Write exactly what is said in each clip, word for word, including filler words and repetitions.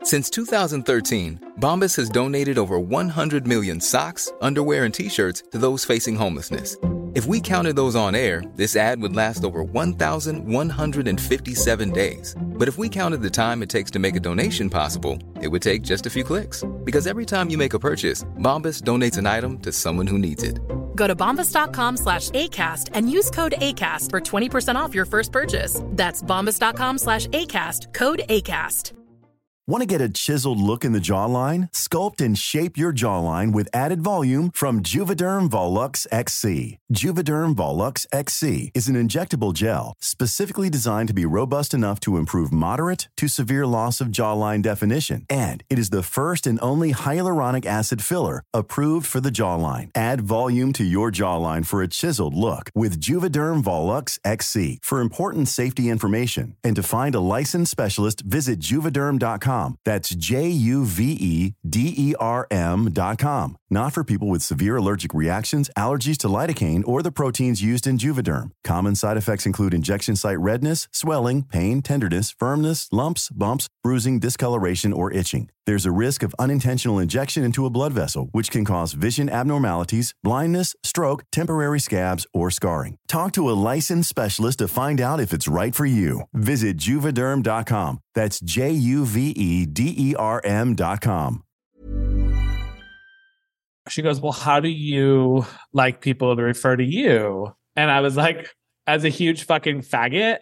Since two thousand thirteen, Bombas has donated over one hundred million socks, underwear, and T-shirts to those facing homelessness. If we counted those on air, this ad would last over one thousand one hundred fifty-seven days. But if we counted the time it takes to make a donation possible, it would take just a few clicks. Because every time you make a purchase, Bombas donates an item to someone who needs it. Go to bombas.com slash ACAST and use code ACAST for twenty percent off your first purchase. That's bombas.com slash ACAST, code ACAST. Want to get a chiseled look in the jawline? Sculpt and shape your jawline with added volume from Juvederm Volux X C. Juvederm Volux X C is an injectable gel specifically designed to be robust enough to improve moderate to severe loss of jawline definition. And it is the first and only hyaluronic acid filler approved for the jawline. Add volume to your jawline for a chiseled look with Juvederm Volux X C. For important safety information and to find a licensed specialist, visit juvederm dot com. That's J U V E D E R M dot com. Not for people with severe allergic reactions, allergies to lidocaine, or the proteins used in Juvederm. Common side effects include injection site redness, swelling, pain, tenderness, firmness, lumps, bumps, bruising, discoloration, or itching. There's a risk of unintentional injection into a blood vessel, which can cause vision abnormalities, blindness, stroke, temporary scabs, or scarring. Talk to a licensed specialist to find out if it's right for you. Visit Juvederm dot com. That's J U V E D E R M dot com. She goes, well, how do you like people to refer to you? And I was like, as a huge fucking faggot.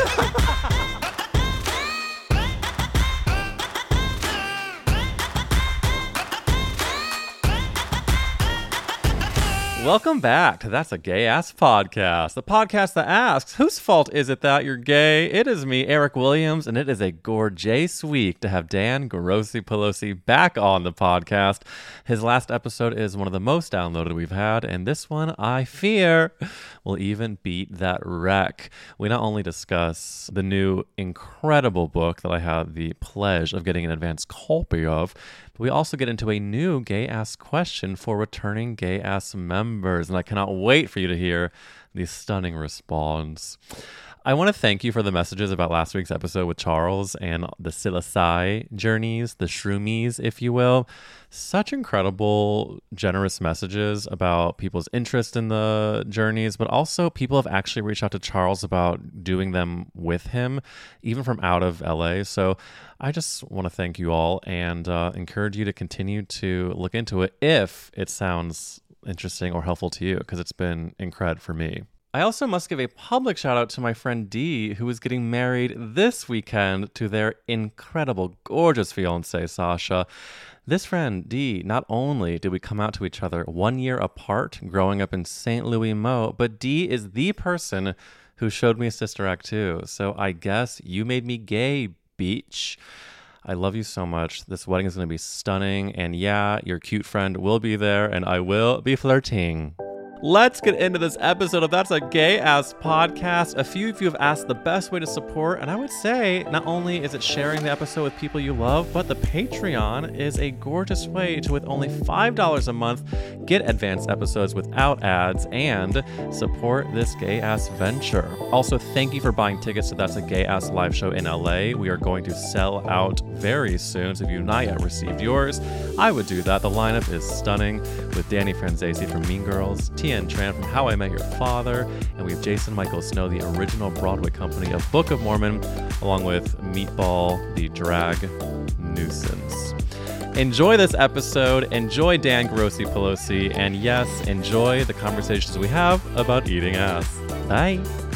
Welcome back to That's a Gay Ass Podcast, the podcast that asks, whose fault is it that you're gay? It is me, Eric Williams, and it is a gorgeous week to have Dan Grossi Pelosi back on the podcast. His last episode is one of the most downloaded we've had, and this one, I fear, will even beat that wreck. We not only discuss the new incredible book that I had the pleasure of getting an advance copy of, but we also get into a new gay ass question for returning gay ass members, and I cannot wait for you to hear the stunning response. I want to thank you for the messages about last week's episode with Charles and the Silasai journeys, the shroomies, if you will. Such incredible, generous messages about people's interest in the journeys, but also people have actually reached out to Charles about doing them with him, even from out of L A. So I just want to thank you all and uh, encourage you to continue to look into it if it sounds interesting or helpful to you, because it's been incredible for me. I also must give a public shout out to my friend Dee, who is getting married this weekend to their incredible, gorgeous fiance, Sasha. This friend, Dee, not only did we come out to each other one year apart growing up in Saint Louis, Mo, but Dee is the person who showed me Sister Act two. So I guess you made me gay, beach. I love you so much. This wedding is going to be stunning. And yeah, your cute friend will be there and I will be flirting. Let's get into this episode of That's a Gay Ass Podcast. A few of you have asked the best way to support, and I would say not only is it sharing the episode with people you love, but the Patreon is a gorgeous way to, with only five dollars a month, get advanced episodes without ads and support this gay ass venture. Also, thank you for buying tickets to That's a Gay Ass live show in L A. We are going to sell out very soon, so if you've not yet received yours, I would do that. The lineup is stunning with Danny Franzese from Mean Girls, Tien Tran from How I Met Your Father, and we have Jason Michael Snow, the original Broadway company of Book of Mormon, along with Meatball, the drag nuisance. Enjoy this episode, enjoy Dan Grossi Pelosi, and yes, enjoy the conversations we have about eating ass. Bye.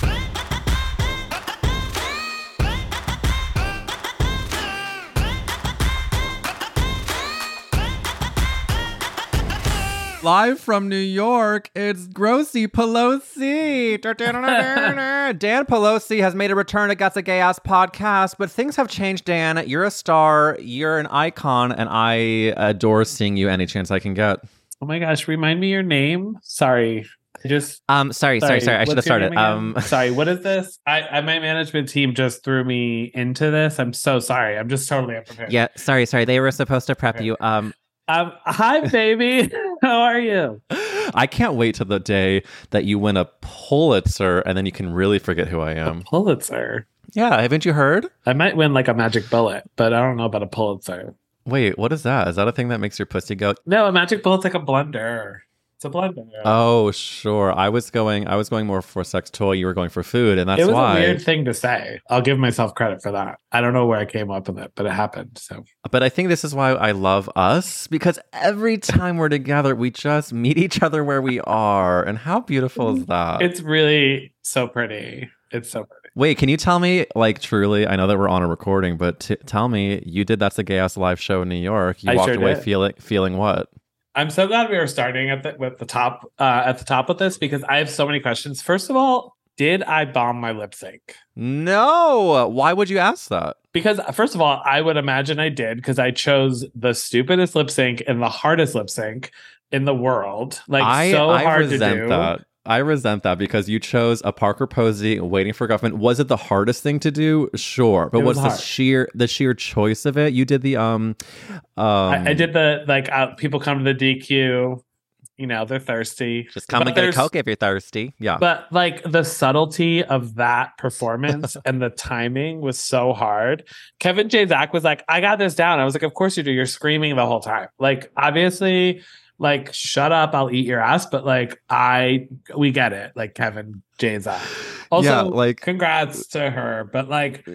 Live from New York, it's Grossi Pelosi. Dan Pelosi has made a return to That's a Gay Ass Podcast, but things have changed, Dan. You're a star, you're an icon, and I adore seeing you any chance I can get. Oh my gosh, remind me your name. Sorry. I just um sorry, sorry, sorry. sorry. I should have started. Um sorry, what is this? I, I my management team just threw me into this. I'm so sorry. I'm just totally unprepared. Yeah, sorry, sorry. They were supposed to prep okay. you. Um Um, hi, baby. How are you? I can't wait till the day that you win a Pulitzer and then you can really forget who I am. A Pulitzer? Yeah, haven't you heard? I might win like a magic bullet, but I don't know about a Pulitzer. Wait, what is that? Is that a thing that makes your pussy go? No, a magic bullet's like a blender. It's a blender. Oh, sure. I was going. I was going more for sex toy. You were going for food, and that's it was why. a weird thing to say. I'll give myself credit for that. I don't know where I came up with it, but it happened. So, but I think this is why I love us, because every time we're together, we just meet each other where we are, and how beautiful is that? It's really so pretty. It's so pretty. Wait, can you tell me, like, truly? I know that we're on a recording, but t- tell me, you did That's a Gay Ass live show in New York. You I walked sure away did. feeling feeling what? I'm so glad we were starting at the with the top uh, at the top with this because I have so many questions. First of all, did I bomb my lip sync? No. Why would you ask that? Because first of all, I would imagine I did because I chose the stupidest lip sync and the hardest lip sync in the world. Like I, so I hard to resent do. that. I resent that because you chose a Parker Posey Waiting for Government. Was it the hardest thing to do? Sure, but It was what's the hard. sheer the sheer choice of it? You did the um, um I, I did the like uh, people come to the D Q, you know, they're thirsty. just come But and get a there's- Coke if you're thirsty. Yeah, But like the subtlety of that performance and the timing was so hard. Kevin J. Zach was like, I got this down. I was like, of course you do. You're screaming the whole time. Like, obviously, like, shut up, I'll eat your ass. But like, I, we get it. Like, Kevin J. Zach. Also, Yeah, like- congrats to her. But like,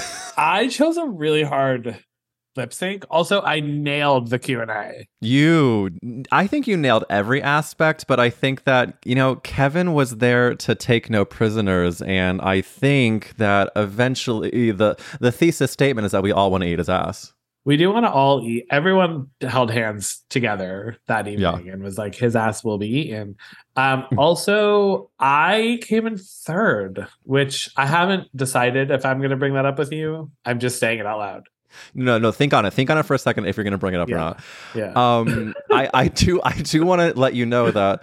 I chose a really hard lip sync. Also, I nailed the Q and A. you. I think you nailed every aspect, but I think that you know Kevin was there to take no prisoners, and I think that eventually the the thesis statement is that we all want to eat his ass. We do want to all eat. Everyone held hands together that evening Yeah. and was like, his ass will be eaten. Um, also, I came in third, which I haven't decided if I'm going to bring that up with you. I'm just saying it out loud. No, no, think on it. Think on it for a second if you're going to bring it up or Yeah. not. Yeah. Um, I, I do, I do want to let you know that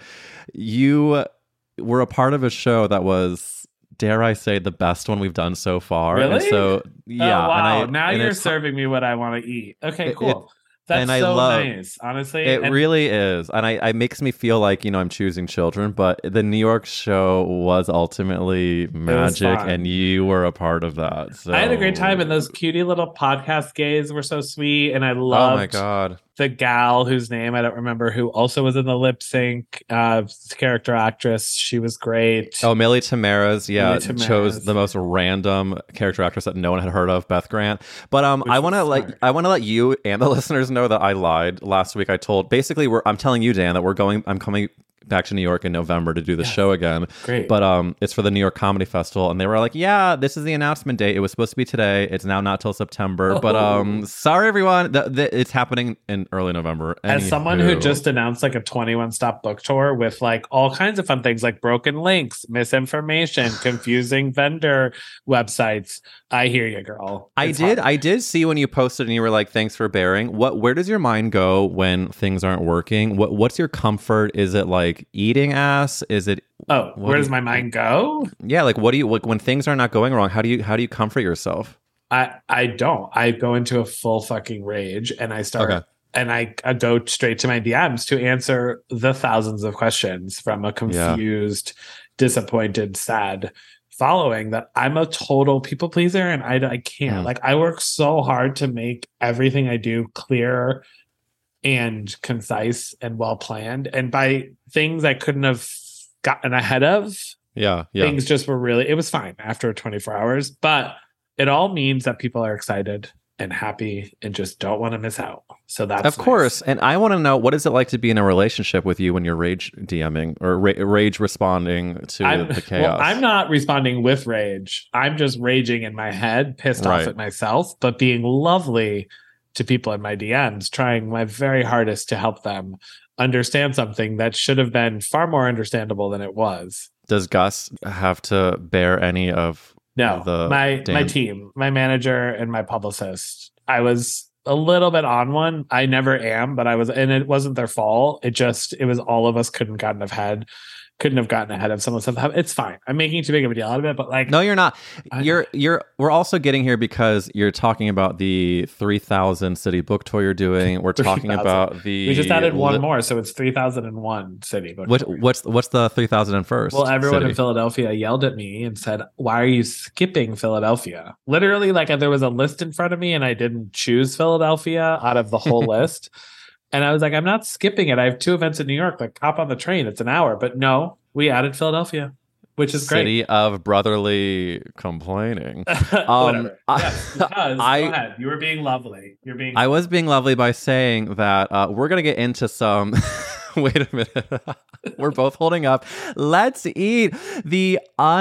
you were a part of a show that was, dare I say, the best one we've done so far. And Really? so, yeah. Oh, wow. And I, now and you're it's- serving me what I want to eat. Okay, It- cool. That's and I so love- nice, honestly. It And- really is, and I, it makes me feel like you know I'm choosing children. But the New York show was ultimately magic, fun. and you were a part of that. So I had a great time, and those cutie little podcast gays were so sweet, and I Oh loved my god! the gal whose name I don't remember, who also was in the lip sync, uh, character actress. She was great. Oh, Millie Tamaras, yeah, Millie Tamaras. chose the most random character actress that no one had heard of, Beth Grant. But um, Which I was want to let smart. I want to let you and the listeners know that I lied last week. I told basically we're I'm telling you, Dan, that we're going. I'm coming back to New York in November to do the show again. Great. But um, it's for the New York Comedy Festival, and they were like, "Yeah, this is the announcement date. It was supposed to be today. It's now not till September. But um, sorry everyone, th- th- it's happening in early November." As someone who Anywho. just announced like a twenty-one stop book tour with like all kinds of fun things like broken links, misinformation, confusing vendor websites, I hear you, girl. I It's did. hard. I did see when you posted and you were like, "Thanks for bearing." What? Where does your mind go when things aren't working? What? What's your comfort? Is it like eating ass? Is it? Oh, What where do does you- my mind go? Yeah. Like, what do you? Like, when things are not going wrong, how do you? How do you comfort yourself? I I don't. I go into a full fucking rage and I start Okay. and I, I go straight to my D Ms to answer the thousands of questions from a confused, disappointed, sad following that I'm a total people pleaser and I, I can't. Mm. Like I work so hard to make everything I do clear and concise and well planned. And by things I couldn't have gotten ahead of, Yeah. Yeah. things just were really, it was fine after twenty-four hours, but it all means that people are excited and happy and just don't want to miss out. So that's Of nice. course. And I want to know, what is it like to be in a relationship with you when you're rage DMing or ra- rage responding to I'm, the chaos? well, I'm not responding with rage. I'm just raging in my head, pissed Right. off at myself, but being lovely to people in my D Ms, trying my very hardest to help them understand something that should have been far more understandable than it was. Does Gus have to bear any of No, the my my damn- team, my manager and my publicist. I was a little bit on one. I never am, but I was, and it wasn't their fault. It just, it was all of us couldn't gotten ahead. couldn't have gotten ahead of some of the stuff. It's fine. I'm making too big of a deal out of it, but like, no, you're not. I, You're you're. We're also getting here because you're talking about the three thousand city book tour you're doing. We're talking about the. We just added one li- more, so it's three thousand one city book What tour. what's what's the three thousand first? Well, everyone city? in Philadelphia yelled at me and said, "Why are you skipping Philadelphia?" Literally, like there was a list in front of me, and I didn't choose Philadelphia out of the whole list. And I was like, "I'm not skipping it. I have two events in New York. Like, hop on the train. It's an hour." But no, we added Philadelphia, which is great. City of brotherly complaining. Whatever. I- Yes, because, I- go ahead. You were being lovely. You're being. I was being lovely by saying that uh, we're gonna get into some. Wait a minute. We're both holding up. Let's eat the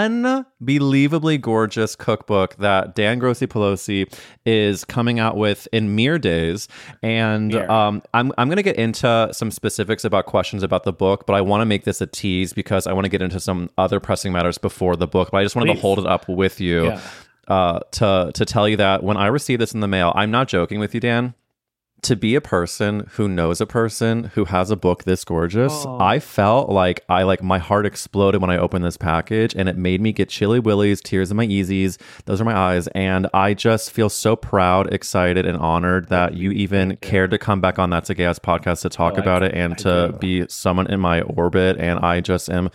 unbelievably gorgeous cookbook that Dan Grossi Pelosi is coming out with in mere days. And Mere. um, I'm, I'm going to get into some specifics about questions about the book, but I want to make this a tease because I want to get into some other pressing matters before the book. But I just wanted Please. to hold it up with you Yeah. uh, to, to tell you that when I received this in the mail, I'm not joking with you, Dan. To be a person who knows a person who has a book this gorgeous, Oh. I felt like I like my heart exploded when I opened this package, and it made me get chilly willies, tears in my easies. Those are my eyes, and I just feel so proud, excited, and honored that you even cared to come back on That's a Gay Ass podcast to talk Oh, I- about it and I to do. be someone in my orbit. And I just am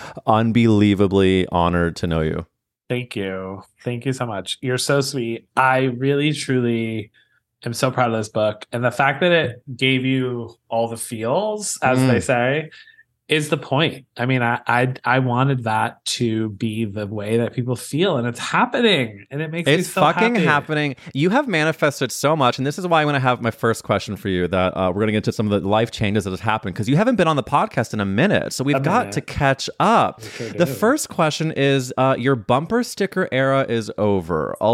unbelievably honored to know you. Thank you. Thank you so much. You're so sweet. I really, truly am so proud of this book. And the fact that it gave you all the feels, as Mm. they say, is the point. I mean, I, I I wanted that to be the way that people feel, and it's happening. And it makes me It's so fucking happy. happening. You have manifested so much, and this is why I want to have my first question for you. That uh, we're going to get into some of the life changes that has happened because you haven't been on the podcast in a minute, so we've A got minute. to catch up. We sure The do. first question is: uh, your bumper sticker era is over. A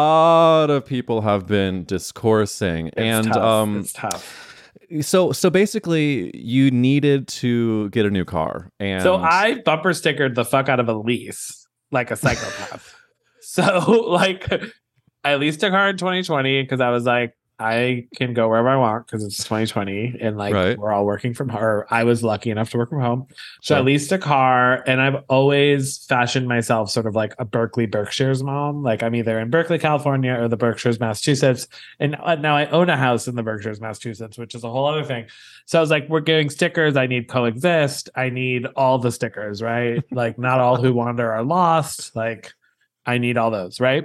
lot of people have been discoursing, It's and tough. um, it's tough. so so basically, you needed to get a new car, and So I bumper stickered the fuck out of a lease like a psychopath. So like I leased a car in twenty twenty because I was like, I can go wherever I want because it's twenty twenty and like Right. we're all working from home. Or I was lucky enough to work from home. So I Sure. leased a car, and I've always fashioned myself sort of like a Berkeley Berkshires mom. Like I'm either in Berkeley, California or the Berkshires, Massachusetts. And uh, now I own a house in the Berkshires, Massachusetts, which is a whole other thing. So I was like, we're getting stickers. I need coexist. I need all the stickers, right? Like not all who wander are lost. Like I need all those, right?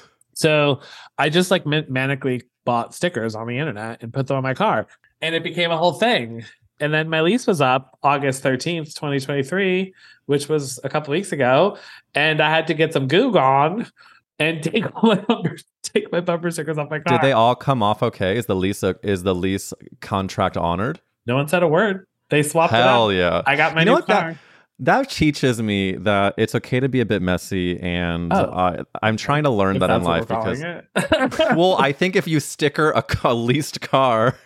So I just like man- manically bought stickers on the internet and put them on my car, and it became a whole thing. And then my lease was up August thirteenth, twenty twenty-three, which was a couple weeks ago, and I had to get some Goog on and take all my bumper, take my bumper stickers off my car. did they all come off okay? Is the lease is the lease contract honored? No one said a word. They swapped Hell it yeah! out. I got my You know new what that- car. That teaches me that it's okay to be a bit messy, and Oh. uh, I'm trying to learn If that in that's what life we're because, calling it. well, I think if you sticker a, ca- leased car,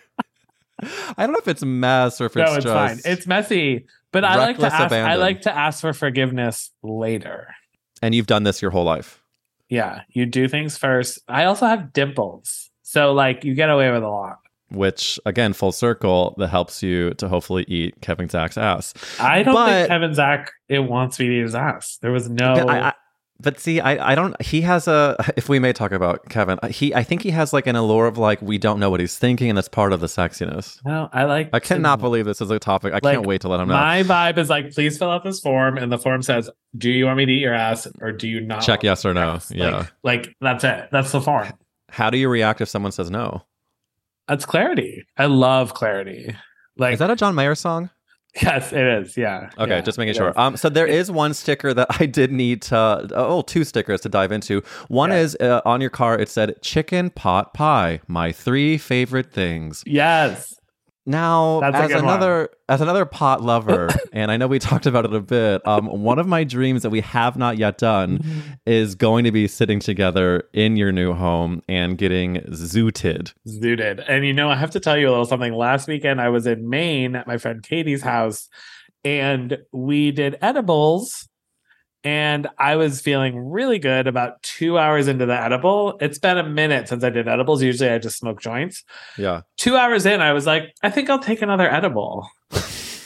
I don't know if it's mess or if no, it's it's just fine. It's messy, but I like to reckless ask. I abandon. like to ask for forgiveness later. and you've done this your whole life. Yeah, you do things first. I also have dimples, so like you get away with a lot. Which again, full circle, that helps you to hopefully eat Kevin Zach's ass. I don't But- think Kevin Zach it wants me to eat his ass. There was no. But, I, I, but see, I, I don't. He has a. If we may talk about Kevin, he I think he has like an allure of like we don't know what he's thinking, and that's part of the sexiness. no, I like. I cannot to- believe this is a topic. I Like, can't wait to let him know. My vibe is like, please fill out this form, and the form says, "Do you want me to eat your ass, or do you not?" Check want yes or your no. ass?" Yeah. Like, like that's it. That's the form. How do you react if someone says no? That's clarity. I love clarity. Like Is that a John Mayer song? yes, it is. Yeah. Okay, Yeah, just making it sure. is. Um, so there is one sticker that I did need to. Oh, two stickers to dive into. One Yeah. is uh, on your car. It said "chicken pot pie," my three favorite things. Yes. Now, That's a as good another as another pot lover, and I know we talked about it a bit. Um, one of my dreams that we have not yet done is going to be sitting together in your new home and getting zooted. Zooted. And you know, I have to tell you a little something. Last weekend, I was in Maine at my friend Katie's house, and we did edibles. And I was feeling really good about two hours into the edible. It's been a minute since I did edibles. Usually I just smoke joints. Yeah. Two hours in, I was like, I think I'll take another edible.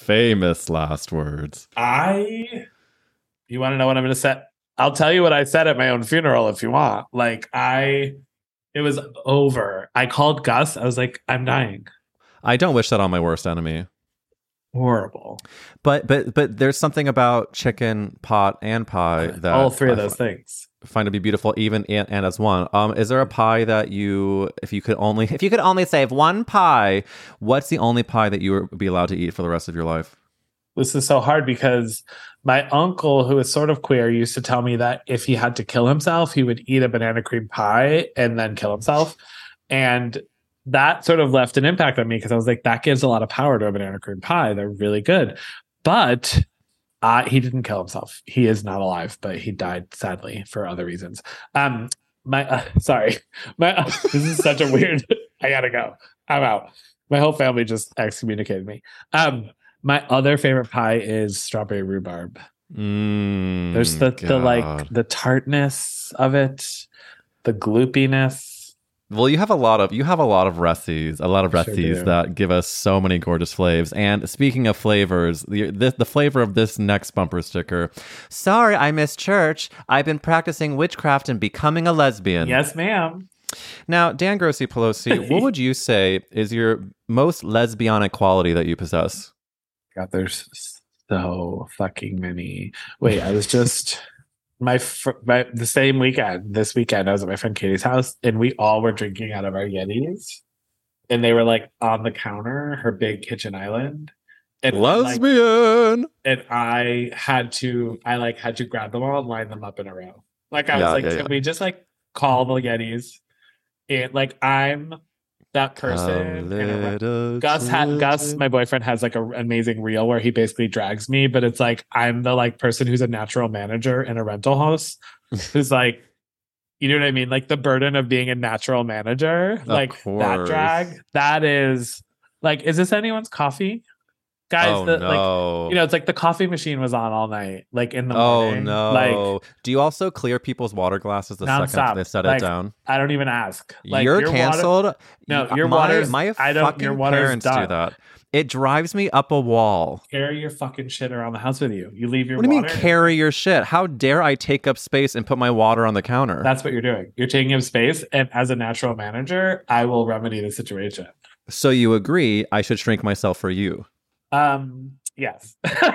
famous last words. I, you want to know what I'm going to say? I'll tell you what I said at my own funeral if you want. Like, I, it was over. I called Gus. I was like, I'm dying. I don't wish that on my worst enemy. Horrible. But but but there's something about chicken, pot, and pie that all three of I those f- things find to be beautiful, even and, and as one. Um, is there a pie that you, if you could only, if you could only save one pie, what's the only pie that you would be allowed to eat for the rest of your life? This is so hard because my uncle, who is sort of queer, used to tell me that if he had to kill himself, he would eat a banana cream pie and then kill himself. And that sort of left an impact on me because I was like, that gives a lot of power to a banana cream pie. They're really good. But uh, he didn't kill himself. He is not alive, but he died sadly for other reasons. Um, my uh, sorry, my uh, this is such a weird. I gotta go. I'm out. My whole family just excommunicated me. Um, my other favorite pie is strawberry rhubarb. Mm, There's the God. the like the tartness of it, the gloopiness. Well, you have a lot of you have a lot of recipes, a lot of Sure recipes do. that give us so many gorgeous flavors. And speaking of flavors, the, the the flavor of this next bumper sticker. Sorry, I missed church. I've been practicing witchcraft and becoming a lesbian. Yes, ma'am. Now, Dan Grossi Pelosi, what would you say is your most lesbianic quality that you possess? God, there's so fucking many. Wait, I was just my, fr- my the same weekend. This weekend, I was at my friend Katie's house, and we all were drinking out of our Yetis, and they were like on the counter, her big kitchen island. And like, Lesbian. and I had to, I like had to grab them all and line them up in a row. Like I Yeah, was like, yeah, can yeah. we just like call the Yetis? And like I'm that person. in a re- Little Gus had Gus, children. my boyfriend, has like an amazing reel where he basically drags me, but it's like I'm the like person who's a natural manager in a rental house, who's like, you know what I mean? Like the burden of being a natural manager, like that course. drag. That is like, is this anyone's coffee? Guys, Oh the, like no. you know, it's like the coffee machine was on all night, like in the Oh morning. no. Like Do you also clear people's water glasses the second nonstop. they set Like, it down? I don't even ask. Like, You're your water- canceled. No, Y- your my, water's- my I don't- fucking your water's parents do done. that. It drives me up a wall. Carry your fucking shit around the house with you. You leave your What do you water. mean carry your shit? How dare I take up space and put my water on the counter? That's what you're doing. You're taking up space, and as a natural manager, I will remedy the situation. So you agree I should shrink myself for you? Um, yes.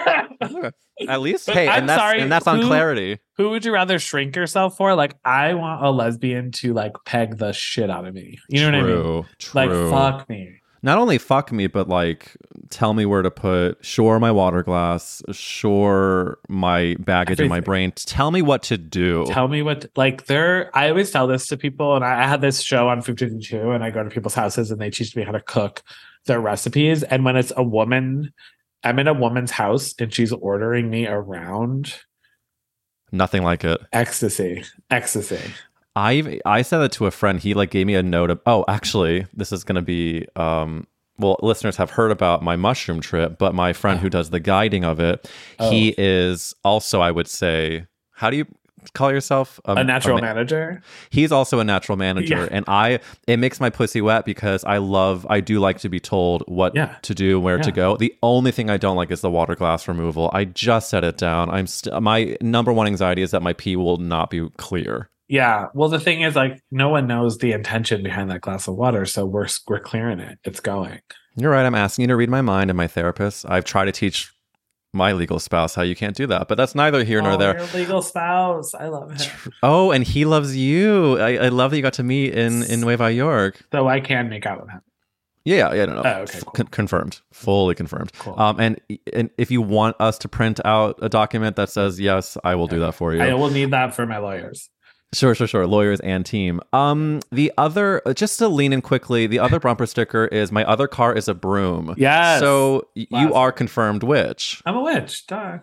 At least, But hey, I'm and that's sorry, and that's on who- clarity. Who would you rather shrink yourself for? Like, I want a lesbian to like peg the shit out of me. You know True, what I mean? true. Like, fuck me. Not only fuck me, but like tell me where to put, shore my water glass, shore my baggage in my Everything. brain. Tell me what to do. Tell me what, like, there. I always tell this to people, and I, I had this show on Food fifty-two, and I go to people's houses, and they teach me how to cook their recipes. And when it's a woman, I'm in a woman's house, and she's ordering me around. Nothing like it. Ecstasy, ecstasy. I I said that to a friend. He like gave me a note of, oh, actually, this is going to be, um, well, listeners have heard about my mushroom trip, but my friend who does the guiding of it, Oh. he is also, I would say, how do you call yourself? Um, A natural ma- manager. He's also a natural manager. Yeah. And I, it makes my pussy wet because I love, I do like to be told what Yeah. to do, where to Yeah. go. The only thing I don't like is the water glass removal. I just set it down. I'm st- my number one anxiety is that my pee will not be clear. Yeah. Well, the thing is, like, no one knows the intention behind that glass of water, so we're we're clearing it. It's going. You're right. I'm asking you to read my mind, and my therapist. I've tried to teach my legal spouse how you can't do that, but that's neither here nor Oh, there. your legal spouse. I love him. Oh, and he loves you. I, I love that you got to meet in in Nueva York. So I can make out with him. Yeah, yeah, no, no. Oh, okay, F- cool. con- confirmed, fully confirmed. Cool. Um, and and if you want us to print out a document that says yes, I will do that for you. I will need that for my lawyers. Sure, sure, sure. Lawyers and team. Um, the other, just to lean in quickly, the other bumper sticker is my other car is a broom. Yes. So y- you Classic. are confirmed witch. I'm a witch. Duh.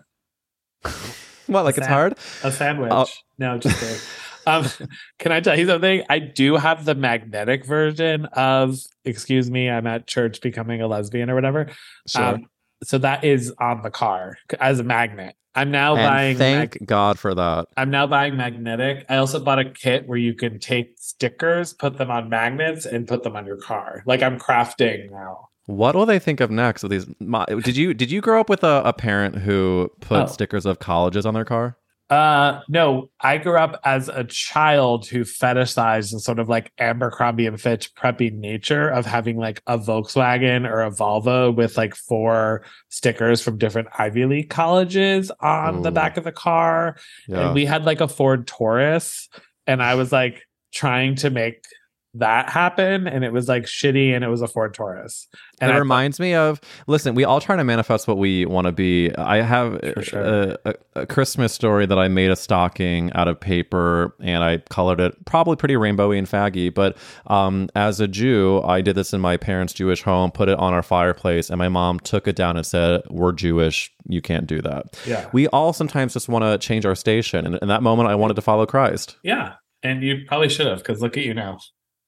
What? Like it's Sand- hard? A sandwich. Oh. No, just kidding. um, can I tell you something? I do have the magnetic version of, excuse me, I'm at church becoming a lesbian or whatever. Sure. Um, so that is on the car as a magnet. I'm now and buying thank mag- God for that. I'm now buying magnetic. I also bought a kit where you can take stickers, put them on magnets, and put them on your car. Like I'm crafting now. What will they think of next with these? My, did you did you grow up with a, a parent who put Oh. stickers of colleges on their car? Uh, no, I grew up as a child who fetishized the sort of like Abercrombie and Fitch preppy nature of having like a Volkswagen or a Volvo with like four stickers from different Ivy League colleges on the Ooh. back of the car. Yeah. And we had like a Ford Taurus, and I was like trying to make that happen, and it was like shitty, and it was a Ford Taurus. And it I reminds me of, listen, we all try to manifest what we want to be. I have For sure. a, a, a Christmas story that I made a stocking out of paper, and I colored it probably pretty rainbowy and faggy. But um, as a Jew, I did this in my parents' Jewish home, put it on our fireplace, and my mom took it down and said, "We're Jewish. You can't do that." Yeah. We all sometimes just want to change our station. And in that moment, I wanted to follow Christ. yeah. And you probably should have, because look at you now.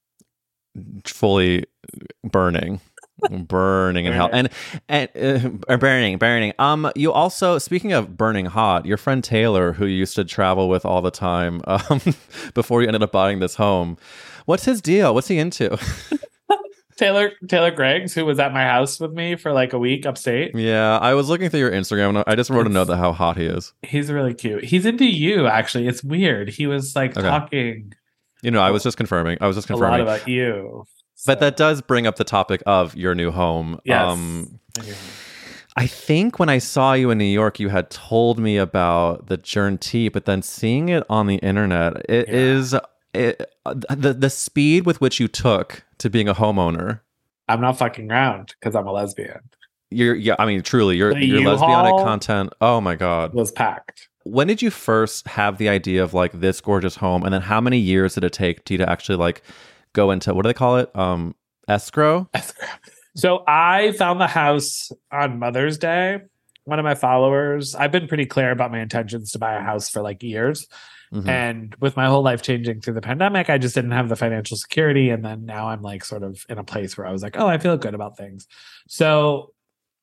Fully burning. burning in hell and and uh, burning burning um you also, speaking of burning hot, your friend Taylor, who you used to travel with all the time um before you ended up buying this home, what's his deal? What's he into? Taylor Taylor Greggs, who was at my house with me for like a week upstate. Yeah, I was looking through your Instagram and I just wrote a note that how hot he is. He's really cute. He's into you, actually. It's weird. He was like Okay. talking You know, I was just confirming. I was just a lot confirming. about you. But that does bring up the topic of your new home. Yes. Um, I think when I saw you in New York, you had told me about the Jern tea, but then seeing it on the internet, it Yeah. is it, the the speed with which you took to being a homeowner. I'm not fucking around because I'm a lesbian. You're, yeah, I mean, truly, your The your U-Haul lesbianic content. Oh my God! Was packed. When did you first have the idea of like this gorgeous home, and then how many years did it take to you to actually like go into, what do they call it? Um, escrow. So I found the house on Mother's Day. One of my followers, I've been pretty clear about my intentions to buy a house for like years. Mhm. And with my whole life changing through the pandemic, I just didn't have the financial security. And then now I'm like sort of in a place where I was like, oh, I feel good about things. So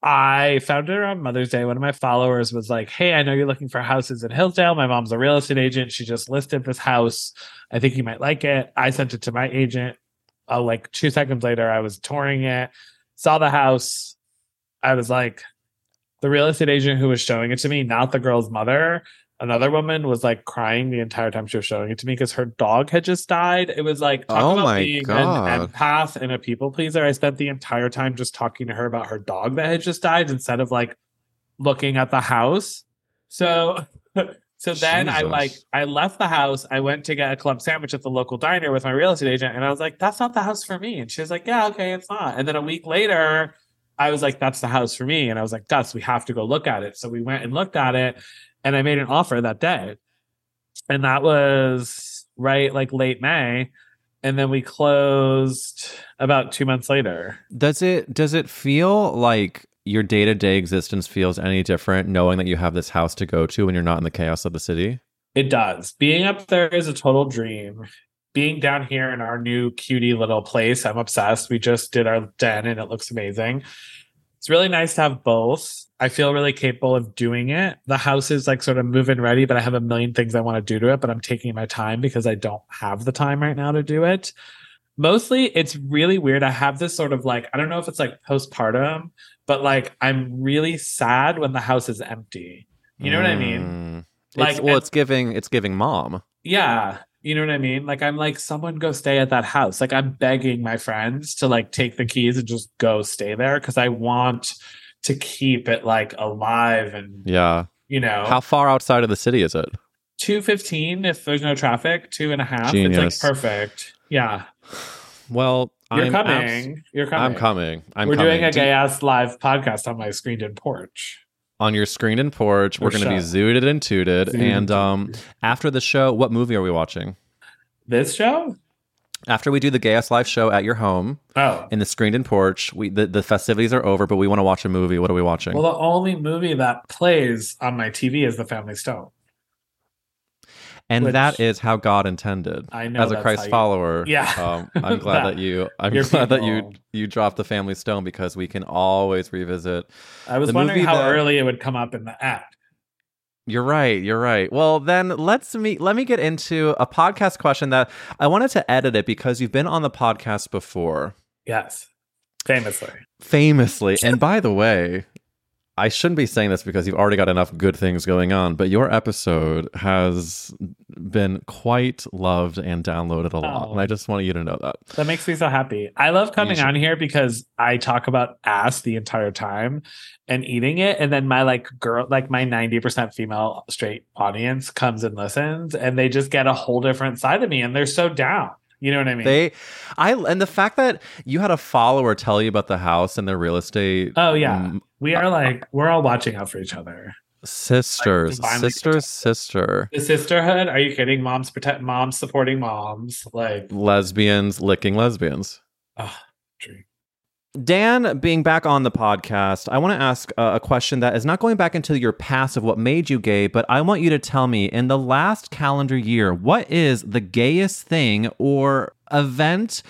I found it around Mother's Day. One of my followers was like, hey, I know you're looking for houses in Hillsdale. My mom's a real estate agent. She just listed this house. I think you might like it. I sent it to my agent. Uh, like two seconds later, I was touring it, saw the house. I was like, the real estate agent who was showing it to me, not the girl's mother, another woman, was like crying the entire time she was showing it to me because her dog had just died. It was like, talk Oh about my being God. an empath and a people pleaser. I spent the entire time just talking to her about her dog that had just died instead of like looking at the house. So, so then I Jesus. like, I left the house. I went to get a club sandwich at the local diner with my real estate agent. And I was like, that's not the house for me. And she was like, yeah, okay, it's not. And then a week later, I was like, that's the house for me. And I was like, Gus, we have to go look at it. So we went and looked at it, and I made an offer that day. And that was right like late May. And then we closed about two months later. Does it does it feel like your day-to-day existence feels any different knowing that you have this house to go to when you're not in the chaos of the city? It does. Being up there is a total dream. Being down here in our new cutie little place, I'm obsessed. We just did our den and it looks amazing. It's really nice to have both. I feel really capable of doing it. The house is like sort of move-in ready, but I have a million things I want to do to it, but I'm taking my time because I don't have the time right now to do it. Mostly, it's really weird. I have this sort of like, I don't know if it's like postpartum, but like I'm really sad when the house is empty. You know what I mean? Mm. Like, It's, well, and- it's giving it's giving mom. Yeah. You know what I mean? Like, I'm like, someone go stay at that house. Like, I'm begging my friends to like take the keys and just go stay there because I want to keep it like alive and, Yeah. you know, How far outside of the city is it? two fifteen if there's no traffic, two and a half. Genius. It's like perfect. Yeah. Well, You're I'm coming. abs- You're coming. I'm coming. I'm We're coming. doing a Do- gay ass live podcast on my screened in porch. on your screened in porch. We're Or going to be show. zooted and tooted. Zooted And and um, after the show, what movie are we watching? This show? After we do the Gay Ass Live show at your home Oh. in the screened in porch, we the, the festivities are over, but we want to watch a movie. What are we watching? Well, the only movie that plays on my T V is The Family Stone. and which- that is how God intended. I know As a that's Christ how you- follower, Yeah. um, I'm glad That- that you. I'm your glad that you people. you dropped the Family Stone because we can always revisit. I was The wondering movie how that- early it would come up in the app. You're right. You're right. Well, then let's me let me get into a podcast question that I wanted to edit it because you've been on the podcast before. Yes. Famously. Famously. And by the way, I shouldn't be saying this because you've already got enough good things going on, but your episode has been quite loved and downloaded a lot. Oh. And I just want you to know that. That makes me so happy. I love coming on here because I talk about ass the entire time and eating it. And then my like girl, like my ninety percent female straight audience comes and listens and they just get a whole different side of me and they're so down. You know what I mean? They, I, and the fact that you had a follower tell you about the house and the real estate. Oh yeah, um, we are like we're all watching out for each other. Sisters, Like, sister, sister. The sisterhood? Are you kidding? Moms protect moms, supporting moms. Like Lesbians licking lesbians. oh, dream. Dan, being back on the podcast, I want to ask uh, a question that is not going back into your past of what made you gay, but I want you to tell me, in the last calendar year, what is the gayest thing or event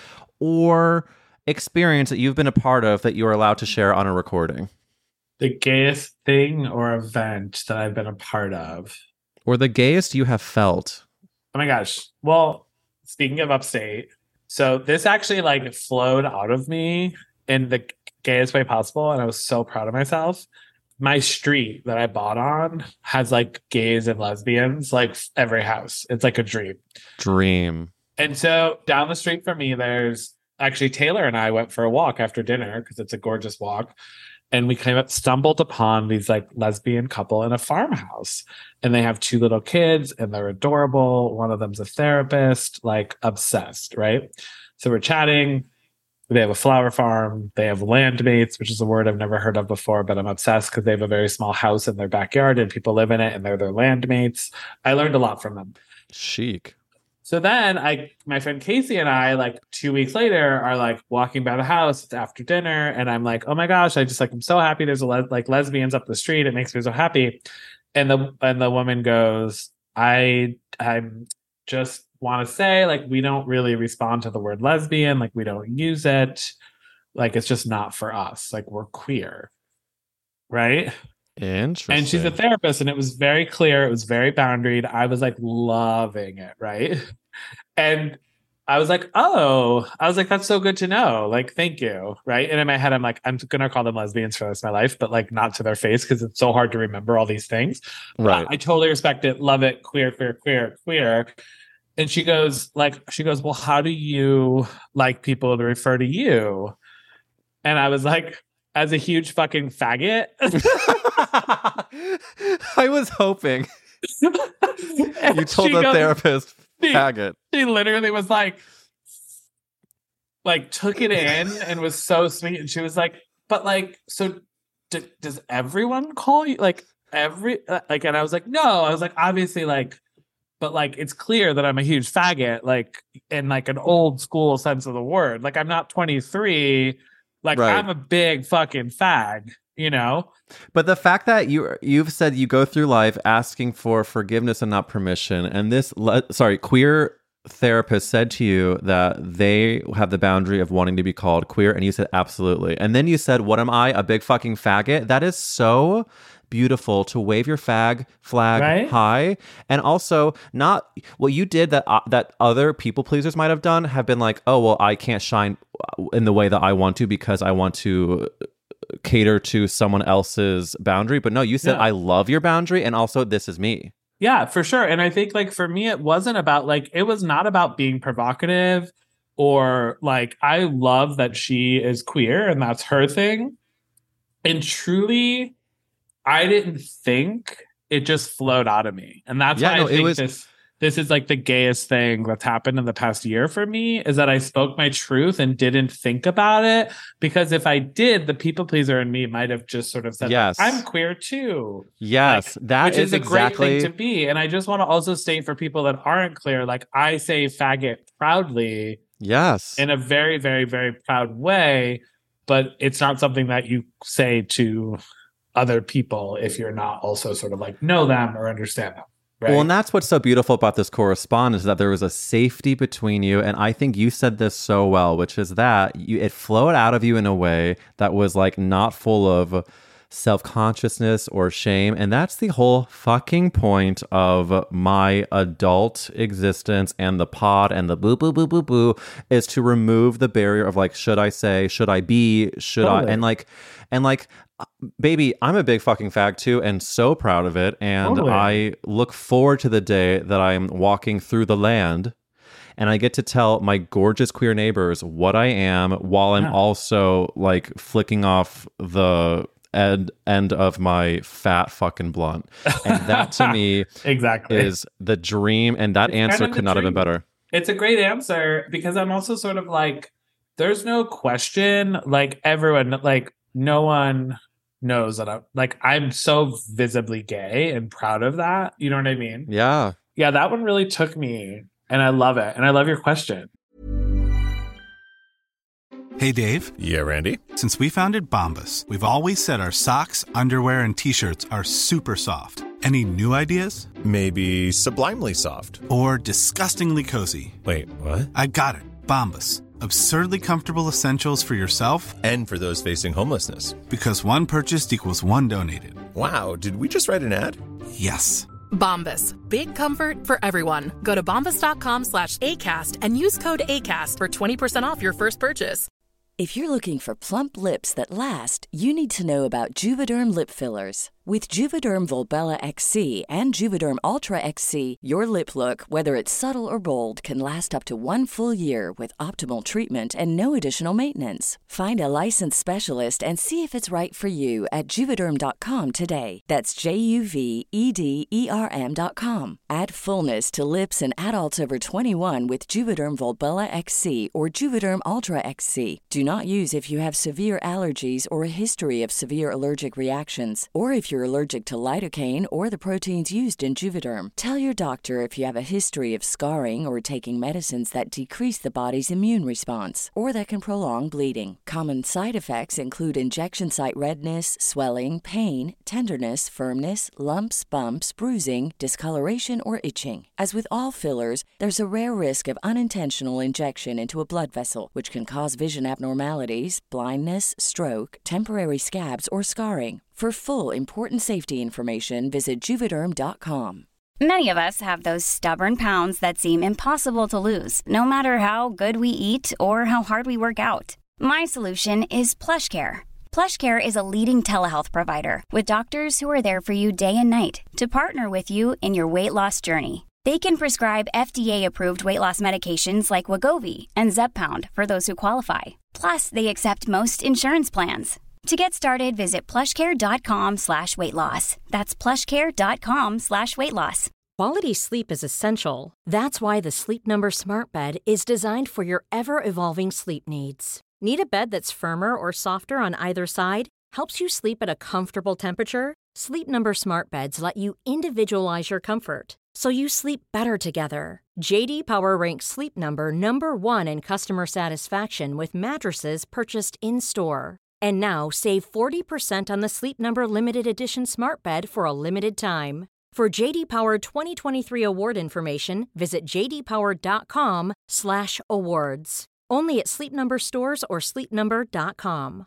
or experience that you've been a part of that you are allowed to share on a recording? The gayest thing or event that I've been a part of. Or the gayest you have felt? Oh my gosh. Well, speaking of upstate, so this actually like flowed out of me in the gayest way possible, and I was so proud of myself. My street that I bought on has like gays and lesbians, like every house. It's like a dream. Dream. And so down the street from me, there's actually Taylor and I went for a walk after dinner because it's a gorgeous walk. And we kind of stumbled upon these like lesbian couple in a farmhouse, and they have two little kids and they're adorable. One of them's a therapist, like obsessed, right? So we're chatting. They have a flower farm. They have landmates, which is a word I've never heard of before, but I'm obsessed because they have a very small house in their backyard and people live in it and they're their landmates. I learned a lot from them. Chic. So then I, my friend Casey and I, like two weeks later, are like walking by the house. It's after dinner, and I'm like, "Oh my gosh! I just like I'm so happy. There's a le- like lesbians up the street. It makes me so happy." And the and the woman goes, "I I'm just want to say like we don't really respond to the word lesbian. Like we don't use it. Like it's just not for us. Like we're queer, right?" Interesting. And she's a therapist, and it was very clear. It was very boundaried. I was like loving it, right? And I was like, oh, I was like, that's so good to know. Like, thank you, right? And in my head, I'm like, I'm gonna call them lesbians for the rest of my life, but like not to their face because it's so hard to remember all these things. Right. I, I totally respect it, love it, queer, queer, queer, queer. And she goes, like, she goes, well, how do you like people to refer to you? And I was like, as a huge fucking faggot. I was hoping you told the goes, therapist she, faggot. She literally was like, like took it in and was so sweet. And she was like, but like, so d- does everyone call you like every, like, and I was like, no, I was like, obviously like, but like, it's clear that I'm a huge faggot, like in like an old school sense of the word. Like I'm not twenty-three. Like right. I'm a big fucking fag, you know? But the fact that you, you've said you go through life asking for forgiveness and not permission, and this, le- sorry, queer therapist said to you that they have the boundary of wanting to be called queer, and you said absolutely. And then you said, what am I, a big fucking faggot? That is so beautiful to wave your fag flag right? high, and also not what you did that uh, that other people pleasers might have done have been like, oh well, I can't shine in the way that I want to because I want to cater to someone else's boundary. But no, you said yeah. I love your boundary, and also this is me. Yeah, for sure. And I think like for me, it wasn't about like it was not about being provocative or like I love that she is queer and that's her thing. And truly, I didn't think, it just flowed out of me. And that's yeah, why no, I think was... this this is like the gayest thing that's happened in the past year for me is that I spoke my truth and didn't think about it. Because if I did, the people pleaser in me might have just sort of said, yes. I'm queer too. Yes, like, that which is, is a exactly... great thing to be. And I just want to also state for people that aren't clear, like I say faggot proudly. Yes. In a very, very, very proud way. But it's not something that you say to other people if you're not also sort of like know them or understand them. Right? Well, and that's what's so beautiful about this correspondence is that there was a safety between you. And I think you said this so well, which is that you, it flowed out of you in a way that was like not full of self-consciousness or shame. And that's the whole fucking point of my adult existence and the pod and the boo, boo, boo, boo, boo, is to remove the barrier of like, should I say, should I be, should totally. I, and like, and like, baby, I'm a big fucking fag too, and so proud of it. And totally. I look forward to the day that I'm walking through the land and I get to tell my gorgeous queer neighbors what I am while I'm yeah. also like flicking off the end, end of my fat fucking blunt. And that to me exactly is the dream. And that it's answer kind of could not dream. have been better. It's a great answer because I'm also sort of like, there's no question, like everyone, like no one knows that I'm like, I'm so visibly gay and proud of that. You know what I mean? Yeah. Yeah, that one really took me and I love it. And I love your question. Hey, Dave. Yeah, Randy. Since we founded Bombas, we've always said our socks, underwear, and T-shirts are super soft. Any new ideas? Maybe sublimely soft. Or disgustingly cozy. Wait, what? I got it. Bombas. Absurdly comfortable essentials for yourself and for those facing homelessness. Because one purchased equals one donated. Wow, did we just write an ad? Yes. Bombas. Big comfort for everyone. Go to bombas.com slash ACAST and use code ACAST for twenty percent off your first purchase. If you're looking for plump lips that last, you need to know about Juvederm lip fillers. With Juvederm Volbella X C and Juvederm Ultra X C, your lip look, whether it's subtle or bold, can last up to one full year with optimal treatment and no additional maintenance. Find a licensed specialist and see if it's right for you at Juvederm dot com today. That's J U V E D E R M dot com. Add fullness to lips in adults over twenty-one with Juvederm Volbella X C or Juvederm Ultra X C. Do not use if you have severe allergies or a history of severe allergic reactions, or if you're allergic to lidocaine or the proteins used in Juvederm. Tell your doctor if you have a history of scarring or taking medicines that decrease the body's immune response or that can prolong bleeding. Common side effects include injection site redness, swelling, pain, tenderness, firmness, lumps, bumps, bruising, discoloration, or itching. As with all fillers, there's a rare risk of unintentional injection into a blood vessel, which can cause vision abnormalities, blindness, stroke, temporary scabs, or scarring. For full, important safety information, visit Juvederm dot com. Many of us have those stubborn pounds that seem impossible to lose, no matter how good we eat or how hard we work out. My solution is PlushCare. PlushCare is a leading telehealth provider with doctors who are there for you day and night to partner with you in your weight loss journey. They can prescribe F D A-approved weight loss medications like Wegovy and Zepbound for those who qualify. Plus, they accept most insurance plans. To get started, visit plushcare.com slash weight loss. That's plushcare.com slash weight loss. Quality sleep is essential. That's why the Sleep Number Smart Bed is designed for your ever-evolving sleep needs. Need a bed that's firmer or softer on either side? Helps you sleep at a comfortable temperature? Sleep Number Smart Beds let you individualize your comfort, so you sleep better together. J D Power ranks Sleep Number number one in customer satisfaction with mattresses purchased in-store. And now, save forty percent on the Sleep Number Limited Edition Smart Bed for a limited time. For J D Power twenty twenty-three award information, visit jdpower.com slash awards. Only at Sleep Number stores or sleep number dot com.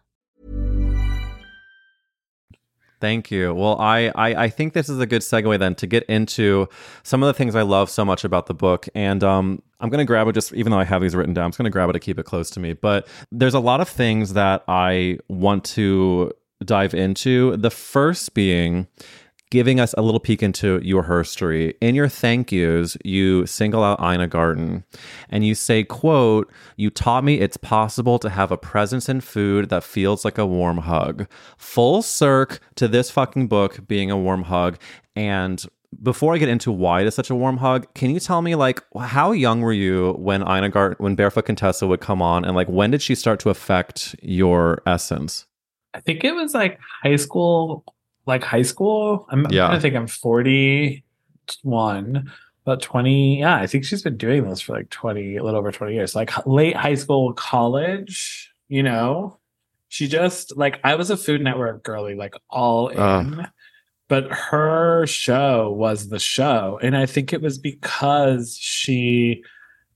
Thank you. Well, I, I I think this is a good segue then to get into some of the things I love so much about the book. And um, I'm going to grab it just, even though I have these written down, I'm just going to grab it to keep it close to me. But there's a lot of things that I want to dive into. The first being giving us a little peek into your history. In your thank yous, you single out Ina Garten and you say, quote, "You taught me it's possible to have a presence in food that feels like a warm hug." Full circ to this fucking book being a warm hug. And before I get into why it is such a warm hug, can you tell me, like, how young were you when Ina Garten, when Barefoot Contessa would come on, and like when did she start to affect your essence? I think it was like high school. Like high school, I'm, yeah. I'm trying to think. I'm forty-one, about twenty. Yeah, I think she's been doing this for like twenty, a little over twenty years. Like late high school, college. You know, she just like I was a Food Network girly, like all in. Uh. But her show was the show, and I think it was because she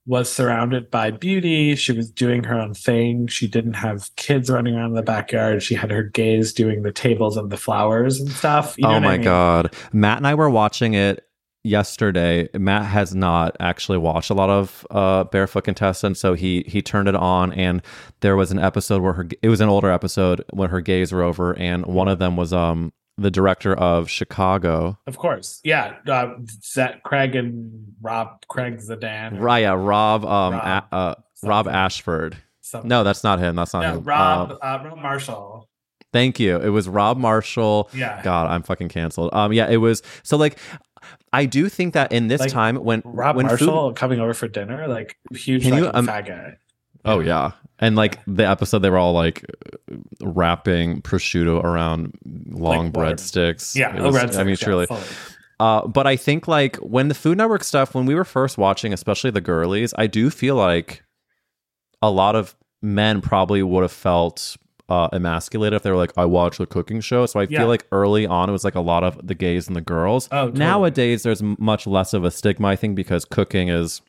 was surrounded by beauty. She was doing her own thing. She didn't have kids running around in the backyard. She had her gays doing the tables and the flowers and stuff. You know oh my I mean? God. Matt and I were watching it yesterday. Matt has not actually watched a lot of uh, Barefoot Contestants, so he he turned it on, and there was an episode where her, it was an older episode when her gays were over, and one of them was um the director of Chicago. Of course. Yeah. Uh, Zach, Craig and Rob, Craig Zidane. Right, yeah, Rob, um, Rob, a, uh, Rob Ashford. Something. No, that's not him. That's not no, him. Rob, Um, uh, Rob Marshall. Thank you. It was Rob Marshall. Yeah. God, I'm fucking canceled. Um, yeah, it was. So like, I do think that in this Like, time when Rob when Marshall food, coming over for dinner, like huge Can you, fucking um, faggot. oh yeah, and like the episode, they were all like wrapping prosciutto around long Like butter. breadsticks. Yeah, It oh, was- breadsticks, I mean, yeah, truly. fully. Uh, but I think like when the Food Network stuff, when we were first watching, especially the girlies, I do feel like a lot of men probably would have felt uh, emasculated if they were like, I watch the cooking show. So I Yeah. feel like early on it was like a lot of the gays and the girls. Oh, totally. Nowadays, there's m- much less of a stigma, I think, because cooking has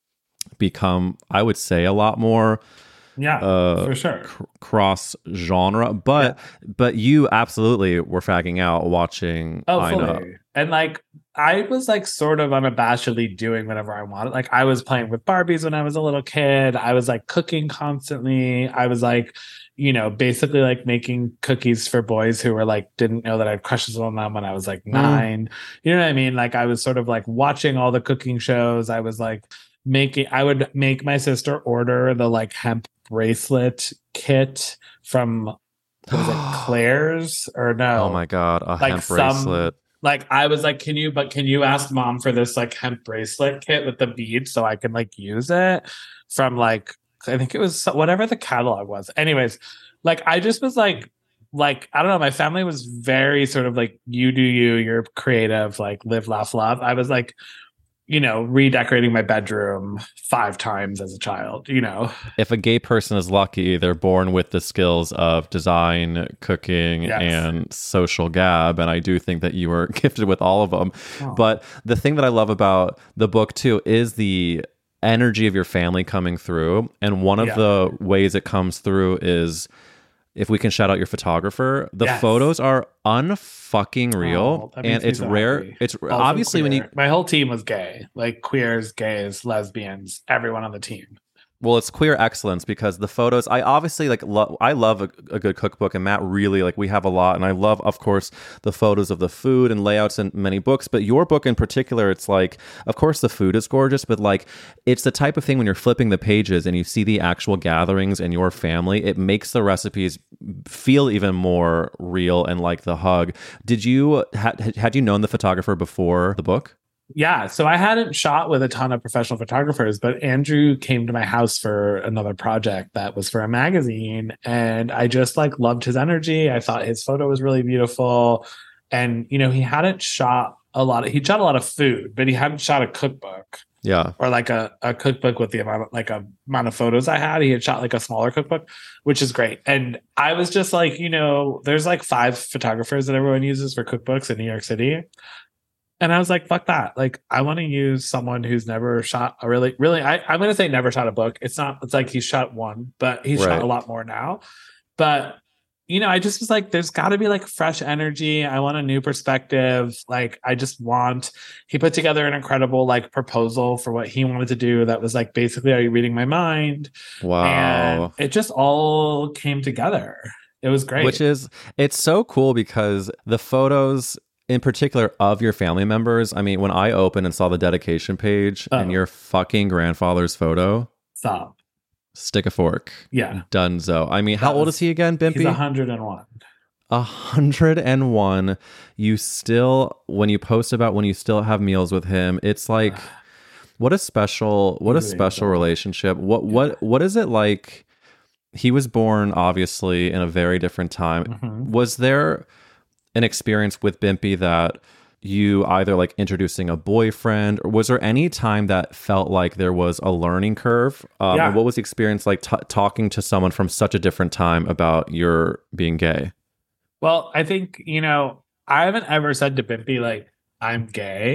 become, I would say, a lot more Yeah, uh, for sure. cr- cross genre. But but you absolutely were fagging out watching Oh, Ina. fully. And like, I was like sort of unabashedly doing whatever I wanted. Like, I was playing with Barbies when I was a little kid. I was like cooking constantly. I was like, you know, basically like making cookies for boys who were like, didn't know that I had crushes on them when I was like nine. You know what I mean? Like, I was sort of like watching all the cooking shows. I was like making, I would make my sister order the like hemp bracelet kit from, what was it, Claire's or no? Oh my God, a Like hemp some- bracelet. Like, I was like, can you, but can you ask mom for this like hemp bracelet kit with the beads so I can like use it from like, I think it was whatever the catalog was. Anyways, like, I just was like, like, I don't know. My family was very sort of like, you do you, you're creative, like live, laugh, love. I was like, you know, redecorating my bedroom five times as a child, you know. If a gay person is lucky, they're born with the skills of design, cooking, Yes. and social gab. And I do think that you were gifted with all of them. Oh. But the thing that I love about the book, too, is the energy of your family coming through. And one of Yeah. the ways it comes through is, if we can shout out your photographer, the Yes. photos are unfucking real. Oh, that makes and me it's so rare. happy. It's Also obviously when you queer. My whole team was gay, like queers, gays, lesbians, everyone on the team. Well, it's queer excellence because the photos, I obviously like, lo- I love a, a good cookbook, and Matt really, like, we have a lot. And I love, of course, the photos of the food and layouts in many books. But your book in particular, it's like, of course, the food is gorgeous, but like, it's the type of thing when you're flipping the pages and you see the actual gatherings and your family, it makes the recipes feel even more real and like the hug. Did you, had, had you known the photographer before the book? Yeah, so I hadn't shot with a ton of professional photographers, but Andrew came to my house for another project that was for a magazine, and I just like loved his energy. I thought his photo was really beautiful, and you know, he hadn't shot a lot of, he shot a lot of food, but he hadn't shot a cookbook. Yeah. Or like a, a cookbook with the amount of like a amount of photos I had. He had shot like a smaller cookbook, which is great. And I was just like, you know, there's like five photographers that everyone uses for cookbooks in New York City. And I was like, fuck that. Like, I want to use someone who's never shot a really, really, I, I'm going to say never shot a book. It's not, it's like he's shot one, but he's Right. shot a lot more now. But, you know, I just was like, there's got to be like fresh energy. I want a new perspective. Like, I just want, he put together an incredible like proposal for what he wanted to do. That was like, basically, are you reading my mind? Wow. And it just all came together. It was great. Which is, it's so cool because the photos in particular of your family members, I mean, when I opened and saw the dedication page Oh. and your fucking grandfather's photo, Stop. stick a fork. Yeah. Dunzo. I mean, how That old was- is he again, Bimpy? He's one hundred and one. A hundred and one. You still, when you post about when you still have meals with him, it's like, what a special, what a Really special adorable. relationship. What, what, what is it like? He was born obviously in a very different time. Mhm. Was there an experience with Bimpy that you either like introducing a boyfriend, or was there any time that felt like there was a learning curve? Um, Yeah. and what was the experience like t- talking to someone from such a different time about your being gay? Well, I think, you know, I haven't ever said to Bimpy, like, I'm gay.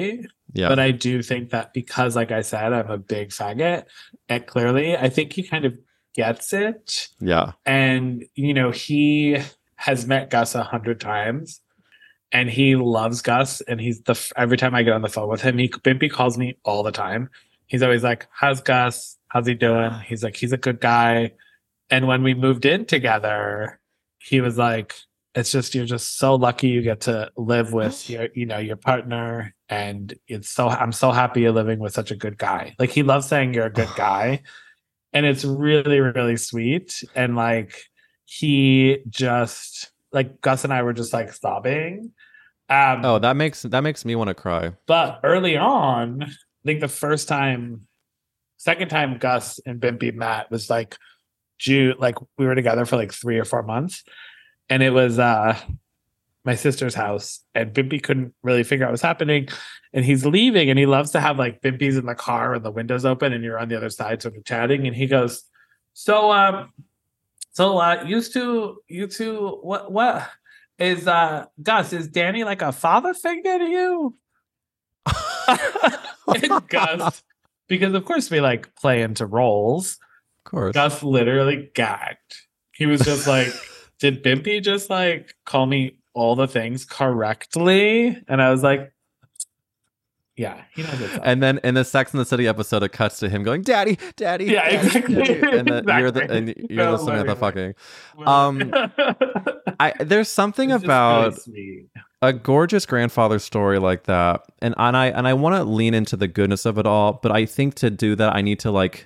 Yeah. But I do think that because, like I said, I'm a big faggot, and clearly I think he kind of gets it. Yeah. And, you know, he has met Gus a hundred times and he loves Gus. And he's the, every time I get on the phone with him, he, Bimpy calls me all the time. He's always like, how's Gus? How's he doing? He's like, he's a good guy. And when we moved in together, he was like, it's just, you're just so lucky you get to live with your, you know, your partner. And it's so, I'm so happy you're living with such a good guy. Like, he loves saying you're a good guy. And it's really, really sweet. And like, he just, like, Gus and I were just like sobbing. Um, oh, that makes, that makes me want to cry. But early on, I think the first time, second time Gus and Bimpy met was like June, like we were together for like three or four months. And it was uh, my sister's house, and Bimpy couldn't really figure out what's happening. And he's leaving, and he loves to have like Bimpy's in the car and the windows open, and you're on the other side sort of chatting. And he goes, so, um, so uh, you two, you two, what, what is uh, Gus? Is Danny like a father figure to you? And Gus, because of course we like play into roles. Of course, Gus literally gagged. He was just like, did Bimpy just like call me all the things correctly? And I was like, yeah, he knows it's up. And then in the Sex and the City episode, it cuts to him going, "Daddy, Daddy." Yeah, Daddy, exactly. Daddy. And, the, exactly. you're the and you're No, listening to the literally. fucking. Um, I there's something It's just about really sweet. a gorgeous grandfather story like that, and and I and I want to lean into the goodness of it all, but I think to do that, I need to like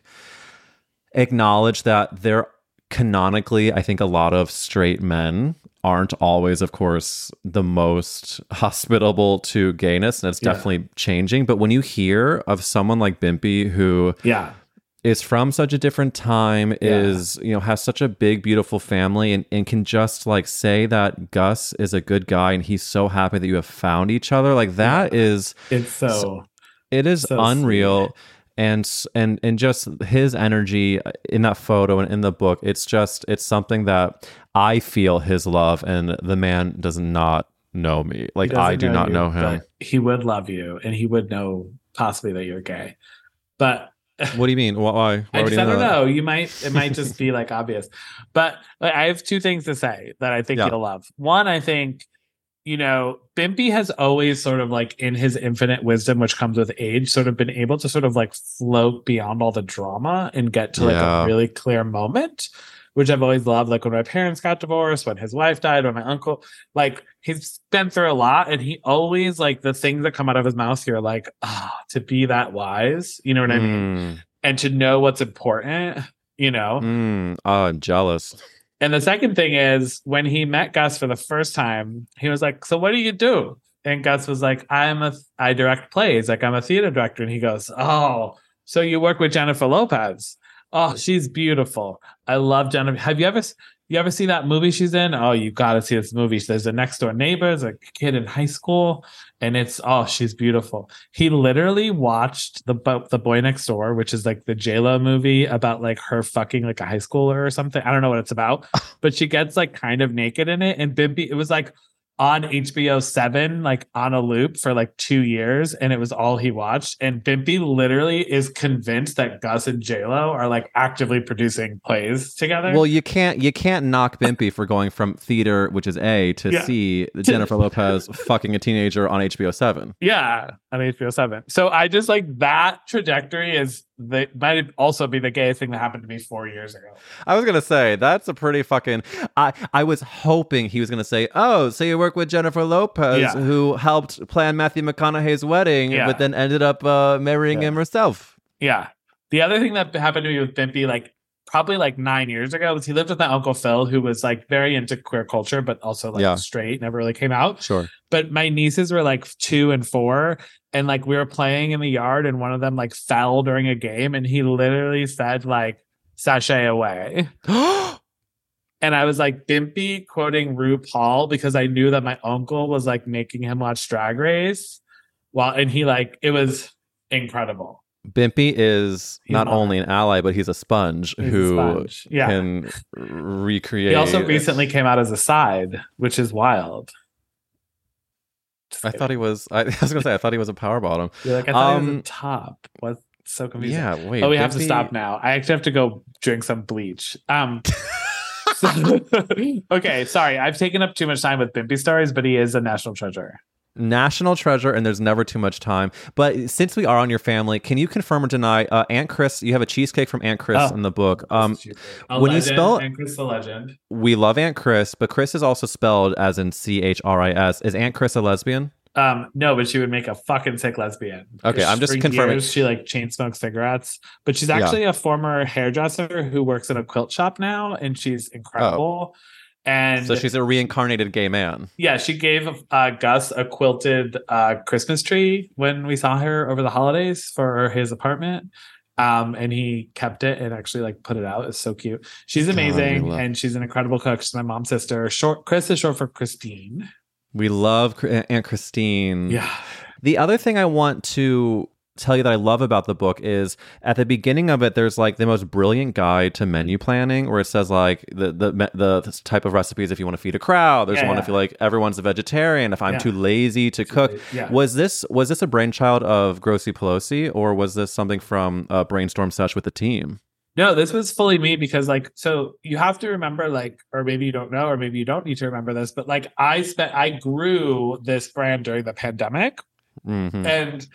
acknowledge that there canonically, I think a lot of straight men aren't always, of course, the most hospitable to gayness, and it's Yeah. definitely changing. But when you hear of someone like Bimpy who Yeah. is from such a different time, Yeah. is, you know, has such a big, beautiful family, and, and can just like say that Gus is a good guy and he's so happy that you have found each other, like that is It's so, it is so unreal. sweet. And and and just his energy in that photo and in the book, it's just it's something that I feel his love, and the man does not know me. He Like, doesn't I do not you, know him. but he would love you, and he would know possibly that you're gay. But What do you mean? Why? Why I, would just, he I don't that? know. You might, it might just be like obvious. But like, I have two things to say that I think Yeah. you'll love. One, I think, you know, Bimpy has always sort of like in his infinite wisdom, which comes with age, sort of been able to sort of like float beyond all the drama and get to like Yeah. a really clear moment, which I've always loved. Like when my parents got divorced, when his wife died, when my uncle, like he's been through a lot, and he always like the things that come out of his mouth, you're like, ah, to be that wise, you know what I mean? Mm, And to know what's important, you know? mm, oh, I'm jealous. And the second thing is when he met Gus for the first time, he was like, so what do you do? And Gus was like, I'm a, I direct plays. Like I'm a theater director. And he goes, oh, so you work with Jennifer Lopez. Oh, she's beautiful. I love Jennifer. Have you ever, you ever see that movie she's in? Oh, you got to see this movie. There's a next door neighbors, a kid in high school. And it's, oh, she's beautiful. He literally watched the Bo- the Boy Next Door, which is like the J-Lo movie about like her fucking like a high schooler or something. I don't know what it's about, but she gets like kind of naked in it. And Bimpy, it was like on H B O seven, like on a loop for like two years. And it was all he watched. And Bimpy literally is convinced that Gus and J-Lo are like actively producing plays together. Well, you can't you can't knock Bimpy for going from theater, which is A, to Yeah. C, Jennifer Lopez fucking a teenager on H B O seven. Yeah, on H B O seven. So I just like that trajectory is the might also be the gayest thing that happened to me four years ago. I was gonna say that's a pretty fucking. I I was hoping he was gonna say, "Oh, so you work with Jennifer Lopez, Yeah. who helped plan Matthew McConaughey's wedding, Yeah. but then ended up uh, marrying Yeah. him herself." Yeah. The other thing that happened to me with Bimpy, like probably like nine years ago, was he lived with my Uncle Phil, who was like very into queer culture, but also like Yeah. straight, never really came out. Sure. But my nieces were like two and four, and like we were playing in the yard, and one of them like fell during a game, and he literally said like "sashay away," and I was like Bimpy quoting RuPaul because I knew that my uncle was like making him watch Drag Race, while and he like it was incredible. Bimpy is He's not not. only an ally, but he's a sponge He's a who sponge. Yeah. can recreate. He also recently came out as a side, which is wild. I thought he was. I, I was gonna say I thought he was a power bottom. You're like I thought um, he was a top. What? So confusing. Yeah. Wait. Oh, we have Bibby... to stop now. I actually have to go drink some bleach. Um. so, okay. Sorry, I've taken up too much time with Bimpy stories, but he is a national treasure. National treasure, and there's never too much time. But since we are on your family, can you confirm or deny uh, Aunt Chris? You have a cheesecake from Aunt Chris oh, in the book. Um, when legend, you spell Aunt Chris, the legend. We love Aunt Chris, but Chris is also spelled as in C H R I S. Is Aunt Chris a lesbian? Um, no, but she would make a fucking sick lesbian. Okay, I'm just for confirming. Years, she like chain smokes cigarettes, but she's actually yeah. a former hairdresser who works in a quilt shop now, and she's incredible. Oh. And so she's a reincarnated gay man. Yeah, she gave uh, Gus a quilted uh, Christmas tree when we saw her over the holidays for his apartment. Um, and he kept it and actually like put it out. It's so cute. She's amazing, oh, and she's an incredible cook. She's my mom's sister. Short Chris is short for Christine. We love Aunt Christine. Yeah. The other thing I want to tell you that I love about the book is at the beginning of it, there's like the most brilliant guide to menu planning where it says like the the the type of recipes if you want to feed a crowd. There's yeah, one yeah. if you like everyone's a vegetarian. If I'm yeah. too lazy to too cook, lazy. Yeah. was this was this a brainchild of Grossi Pelosi, or was this something from a brainstorm sesh with the team? No, this was fully me because like, so you have to remember like, or maybe you don't know, or maybe you don't need to remember this, but like I spent, I grew this brand during the pandemic mm-hmm. and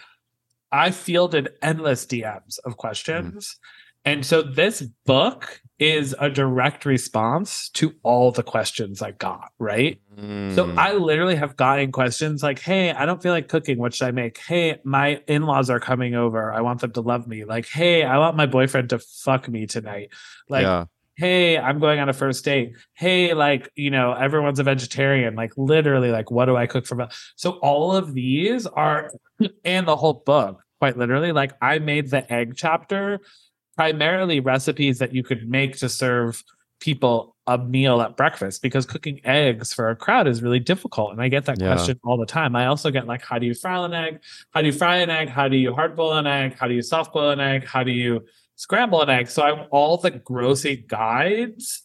I fielded endless D Ms of questions. Mm. And so this book is a direct response to all the questions I got, right? Mm. So I literally have gotten questions like, hey, I don't feel like cooking. What should I make? Hey, my in-laws are coming over. I want them to love me. Like, hey, I want my boyfriend to fuck me tonight. Like, yeah. hey, I'm going on a first date. Hey, like, you know, everyone's a vegetarian. Like, literally, like, what do I cook for? So all of these are, and the whole book, quite literally, like, I made the egg chapter primarily recipes that you could make to serve people a meal at breakfast, because cooking eggs for a crowd is really difficult. And I get that yeah. question all the time. I also get like, how do you fry an egg? How do you fry an egg? How do you hard boil an egg? How do you soft boil an egg? How do you scramble an egg? So I'm, all the Grossi guides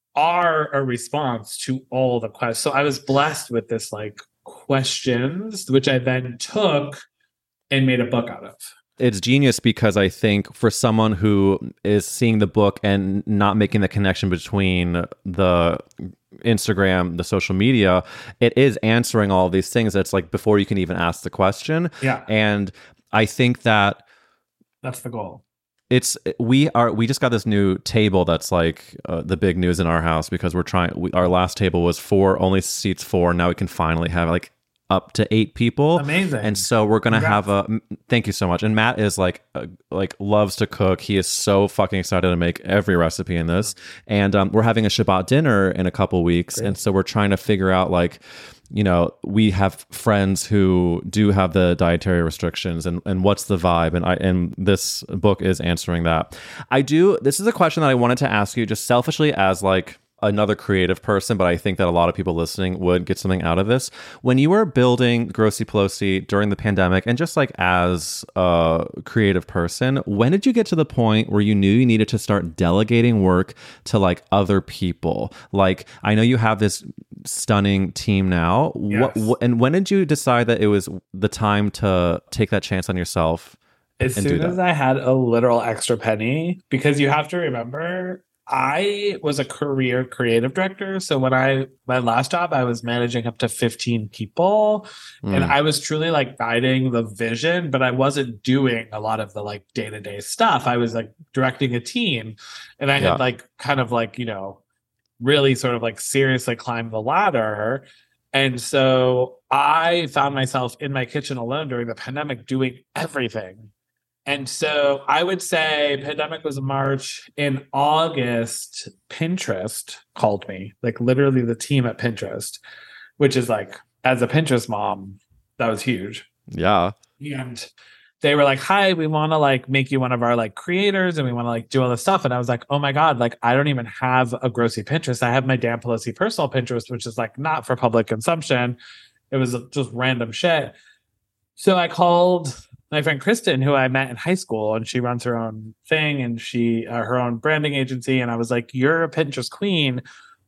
are a response to all the questions. So I was blessed with this like questions, which I then took and made a book out of. It's genius because I think for someone who is seeing the book and not making the connection between the Instagram, the social media, it is answering all of these things. It's like before you can even ask the question. Yeah. And I think that that's the goal. It's we are we just got this new table that's like uh, the big news in our house because we're trying. We, our last table was four, only seats four. Now we can finally have like up to eight people. Amazing. And so we're gonna Congrats. have a. Thank you so much. And Matt is like uh, like loves to cook. He is so fucking excited to make every recipe in this. And um, we're having a Shabbat dinner in a couple weeks, Great. And so we're trying to figure out like. You know, we have friends who do have the dietary restrictions and, and what's the vibe? And I and this book is answering that. I do. This is a question that I wanted to ask you just selfishly as like another creative person, but I think that a lot of people listening would get something out of this. When you were building Grossi Pelosi during the pandemic and just like as a creative person, when did you get to the point where you knew you needed to start delegating work to like other people? Like, I know you have this stunning team now. Yes. What, what and when did you decide that it was the time to take that chance on yourself? As soon as I had a literal extra penny, because you have to remember, I was a career creative director. So when I, my last job, I was managing up to fifteen people mm. and I was truly like guiding the vision, but I wasn't doing a lot of the like day-to-day stuff. I was like directing a team and I yeah. had like kind of like, you know, really sort of like seriously climbed the ladder. And so I found myself in my kitchen alone during the pandemic doing everything. And so I would say pandemic was March. In August, Pinterest called me, like literally the team at Pinterest, which is like, as a Pinterest mom, that was huge. Yeah. And they were like, hi, we want to like make you one of our like creators and we want to like do all this stuff. And I was like, oh my God, like I don't even have a Grossi Pinterest. I have my Dan Pelosi personal Pinterest, which is like not for public consumption. It was just random shit. So I called my friend Kristen, who I met in high school, and she runs her own thing and she uh, her own branding agency. And I was like, you're a Pinterest queen.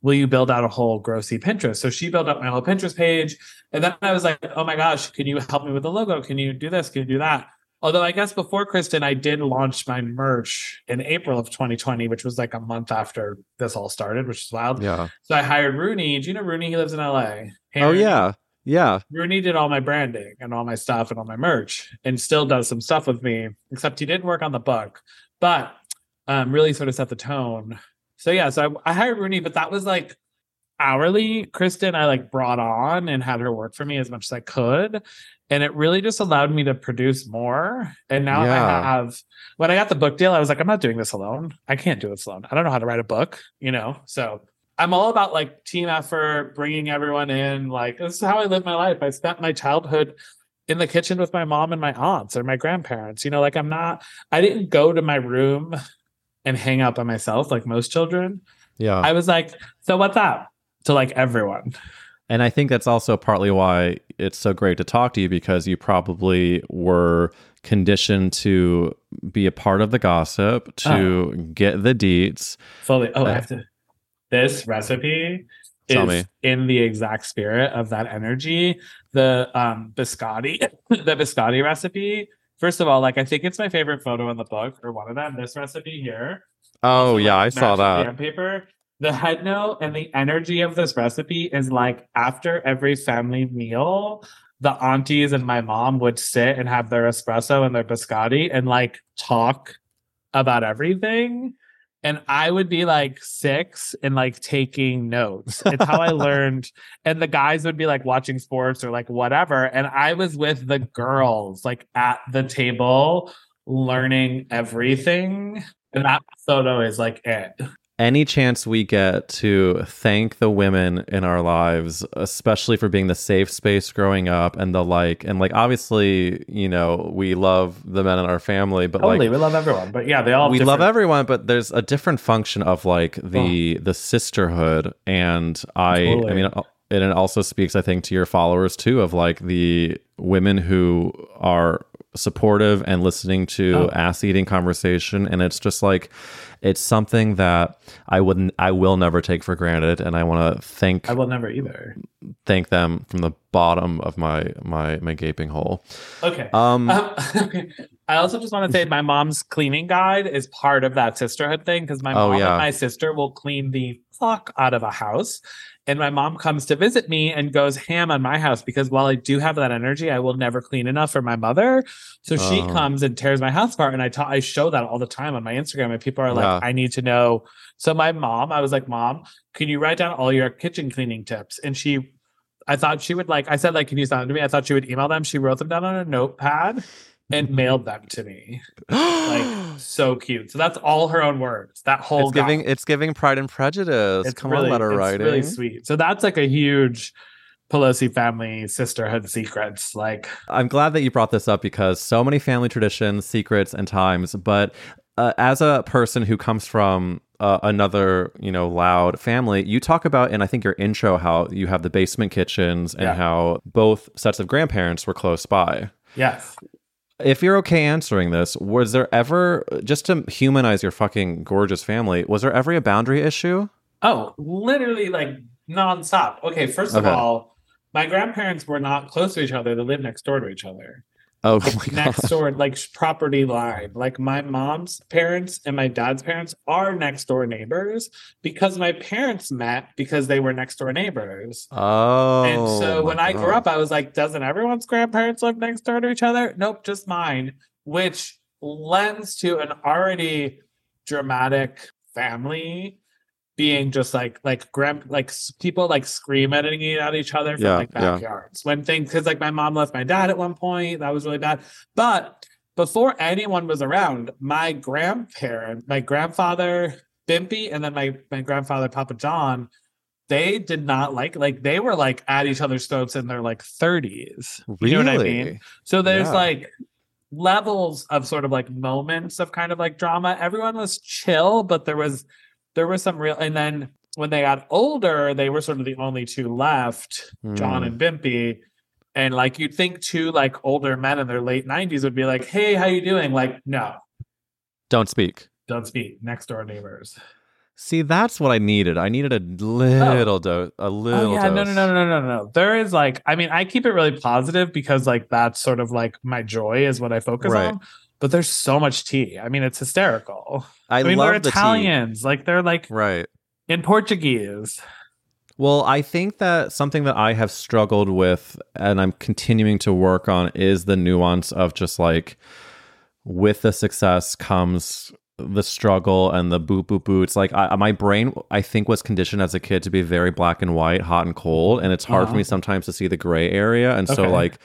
will you build out a whole Grossy Pinterest? So she built up my whole Pinterest page. And then I was like, oh my gosh, can you help me with the logo? Can you do this? Can you do that? Although I guess before Kristen, I did launch my merch in April of twenty twenty, which was like a month after this all started, which is wild. Yeah. So I hired Rooney. Do you know Rooney? He lives in L A. Hey, oh, Rooney. yeah. Yeah. Rooney did all my branding and all my stuff and all my merch and still does some stuff with me, except he didn't work on the book, but um, really sort of set the tone. So yeah, so I, I hired Rooney, but that was like hourly. Kristen, I like brought on and had her work for me as much as I could. And it really just allowed me to produce more. And now Yeah. I have, when I got the book deal, I was like, I'm not doing this alone. I can't do this alone. I don't know how to write a book, you know? So I'm all about like team effort, bringing everyone in. Like, this is how I live my life. I spent my childhood in the kitchen with my mom and my aunts or my grandparents. You know, like I'm not, I didn't go to my room and hang out by myself like most children. Yeah. I was like, so what's up? To like everyone. And I think that's also partly why it's so great to talk to you, because you probably were conditioned to be a part of the gossip, to Oh. get the deets. Fully. Oh, I Uh, have to. This recipe Tell is me. in the exact spirit of that energy. The um biscotti, the biscotti recipe. First of all, like I think it's my favorite photo in the book, or one of them. This recipe here. Oh, Also, yeah, I like, saw matched that. jam paper. The head note and the energy of this recipe is like after every family meal, the aunties and my mom would sit and have their espresso and their biscotti and like talk about everything. And I would be like six and like taking notes. It's how I learned. And the guys would be like watching sports or like whatever. And I was with the girls like at the table learning everything. And that photo is like it. Any chance we get to thank the women in our lives, especially for being the safe space growing up and the like, and like obviously, you know, we love the men in our family, but Totally, like we love everyone. But yeah, they all have we love different- everyone, but there's a different function of like the the sisterhood, and I Totally. I mean, and it also speaks, I think, to your followers too, of like the women who are supportive and listening to Oh. ass eating conversation, and it's just like it's something that I wouldn't I will never take for granted, and I want to thank I will never either. thank them from the bottom of my my my gaping hole. Okay. Um, Um, okay. I also just want to say my mom's cleaning guide is part of that sisterhood thing, because my Oh, mom yeah. and my sister will clean the fuck out of a house. And my mom comes to visit me and goes ham on my house because while I do have that energy, I will never clean enough for my mother. So she Oh. comes and tears my house apart. And I ta- I show that all the time on my Instagram. And people are like, Yeah. I need to know. So my mom, I was like, Mom, can you write down all your kitchen cleaning tips? And she, I thought she would like, I said, like, can you send them to me? I thought she would email them. She wrote them down on a notepad and mailed them to me. Like, so cute. So that's all her own words. That whole it's giving guide. it's giving Pride and Prejudice. It's Come really, on, letter it's writing. really sweet. So that's like a huge Pelosi family sisterhood secrets. Like, I'm glad that you brought this up, because so many family traditions, secrets, and times. But uh, as a person who comes from uh, another, you know, loud family, you talk about, and I think your intro, how you have the basement kitchens and Yeah. how both sets of grandparents were close by. yes. If you're okay answering this, was there ever, just to humanize your fucking gorgeous family, was there ever a boundary issue? Oh, literally like nonstop. Okay, first of Okay. all, my grandparents were not close to each other. They lived next door to each other. Oh Like, my next god. door, like sh- property line. Like my mom's parents and my dad's parents are next door neighbors because my parents met because they were next door neighbors. Oh. And so my when I grew God. up, I was like, doesn't everyone's grandparents live next door to each other? Nope, just mine, which lends to an already dramatic family being just like like grand like s- people like screaming at each other from Yeah, like yeah. backyards when things, because like my mom left my dad at one point, that was really bad. But before anyone was around, my grandparent, my grandfather Bimpy, and then my my grandfather Papa John, they did not like like they were like at each other's throats in their like thirties. You know what I Really? mean? So there's Yeah. like levels of sort of like moments of kind of like drama. Everyone was chill, but there was there was some real, and then when they got older, they were sort of the only two left, John Hmm. and Bimpy. And like you'd think two like older men in their late nineties would be like, hey, how you doing? Like, no, Don't speak. don't speak. Next door neighbors. See, that's what I needed. I needed a little oh. dose, a little oh, yeah, dose. No, no, no, no, no, no. There is like, I mean, I keep it really positive because like that's sort of like my joy is what I focus right. on. But there's so much tea. I mean, it's hysterical. I, I mean, love they're the Italians. tea. Like they're like right in Portuguese. Well, I think that something that I have struggled with and I'm continuing to work on is the nuance of just like with the success comes the struggle and the boop, boop, boop. It's like I, my brain, I think, was conditioned as a kid to be very black and white, hot and cold. And it's hard uh-huh. for me sometimes to see the gray area. And okay. so like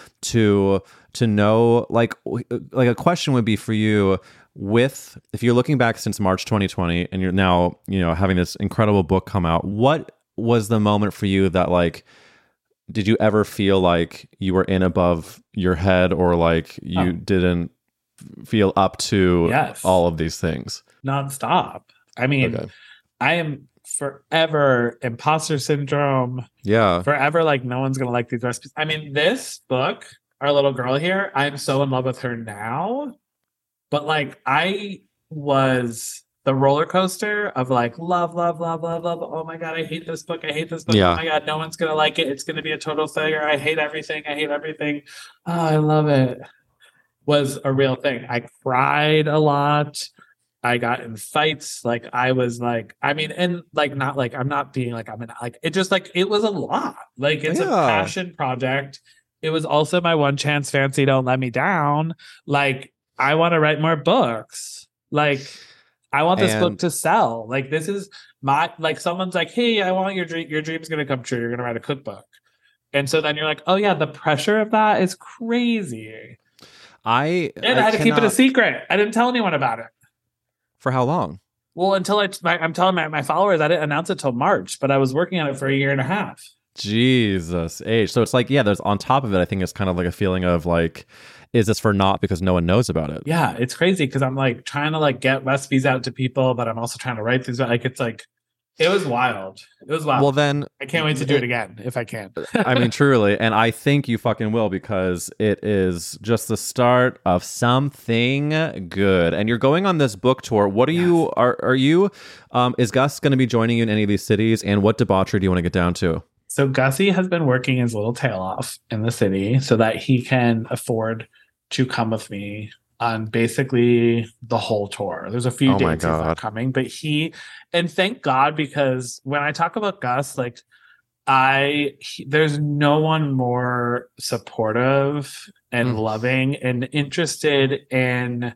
to to know, like like a question would be for you with, if you're looking back since March twenty twenty and you're now, you know, having this incredible book come out, what was the moment for you that like, did you ever feel like you were in above your head or like you oh. didn't feel up to yes. all of these things? Nonstop. I mean, okay. I am forever imposter syndrome. Yeah. Forever like no one's going to like these recipes. I mean, this book, our little girl here, I'm so in love with her now. But like I was the roller coaster of like love, love, love, love, love. Oh my God, I hate this book. I hate this book. Yeah. Oh my God, no one's going to like it. It's going to be a total failure. I hate everything. I hate everything. Oh, I love it. Was a real thing. I cried a lot. I got in fights. Like I was like, I mean, and like not like I'm not being like I'm in like it just like it was a lot. Like it's yeah. a passion project. It was also my one chance fancy don't let me down. Like I want to write more books. Like I want this and... book to sell. Like this is my like someone's like, hey, I want your dream. Your dream's gonna come true. You're gonna write a cookbook. And so then you're like, oh yeah, the pressure of that is crazy. I and I, I had to cannot... keep it a secret. I didn't tell anyone about it. For how long? Well, until I, my, I'm telling my, my followers, I didn't announce it till March, but I was working on it for a year and a half. Jesus age. So it's like, yeah, there's on top of it, I think it's kind of like a feeling of like, is this for naught because no one knows about it? Yeah, it's crazy because I'm like trying to like get recipes out to people, but I'm also trying to write these. Like it's like, it was wild. It was wild. Well, then I can't wait to do it again if I can. I mean, truly. And I think you fucking will because it is just the start of something good. And you're going on this book tour. What are yes. you, are, are you, um, is Gus going to be joining you in any of these cities? And what debauchery do you want to get down to? So Gussie has been working his little tail off in the city so that he can afford to come with me on basically the whole tour. There's a few oh dates he's not coming, but he, and thank God, because when I talk about Gus, like I, he, there's no one more supportive and mm. loving and interested in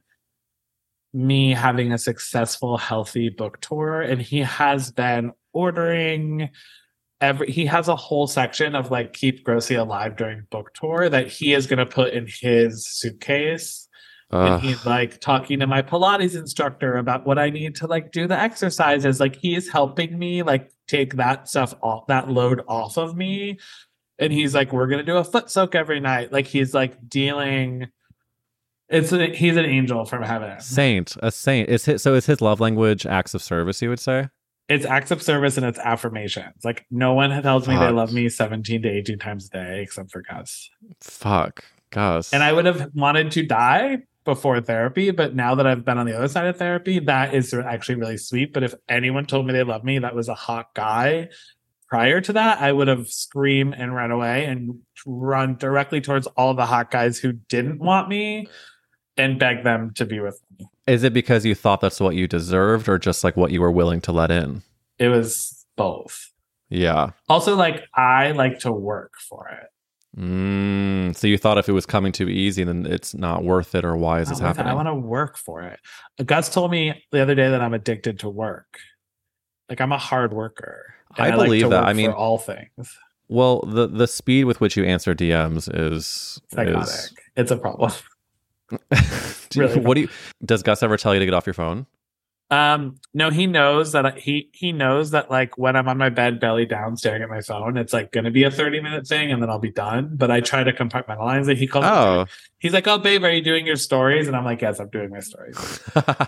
me having a successful, healthy book tour. And he has been ordering every, he has a whole section of like keep Grossi alive during book tour that he is going to put in his suitcase. Uh, and he's like talking to my Pilates instructor about what I need to like do the exercises. Like he is helping me like take that stuff off, that load off of me. And he's like, we're going to do a foot soak every night. Like he's like dealing. It's a, he's an angel from heaven. Saint, a saint. Is his, so is his love language acts of service, you would say? It's acts of service and it's affirmations. Like no one tells me Fuck. They love me seventeen to eighteen times a day except for Gus. Fuck, Gus. And I would have wanted to die before therapy, but now that I've been on the other side of therapy, that is actually really sweet. But if anyone told me they loved me, that was a hot guy. Prior to that, I would have screamed and run away and run directly towards all the hot guys who didn't want me and beg them to be with me. Is it because you thought that's what you deserved or just like what you were willing to let in? It was both. Yeah. Also, like, I like to work for it. Mm, so you thought if it was coming too easy, then it's not worth it, or why is this happening? I want to work for it. Gus told me the other day that I'm addicted to work. Like I'm a hard worker. I, I believe like that. I mean, for all things. Well, the the speed with which you answer D Ms is psychotic. Is... It's a problem. do you, what do you? Does Gus ever tell you to get off your phone? Um, no, he knows that I, he he knows that like when I'm on my bed, belly down, staring at my phone, it's like going to be a thirty minute thing, and then I'll be done. But I try to compartmentalize it. He calls. Oh, he's like, "Oh, babe, are you doing your stories?" And I'm like, "Yes, I'm doing my stories."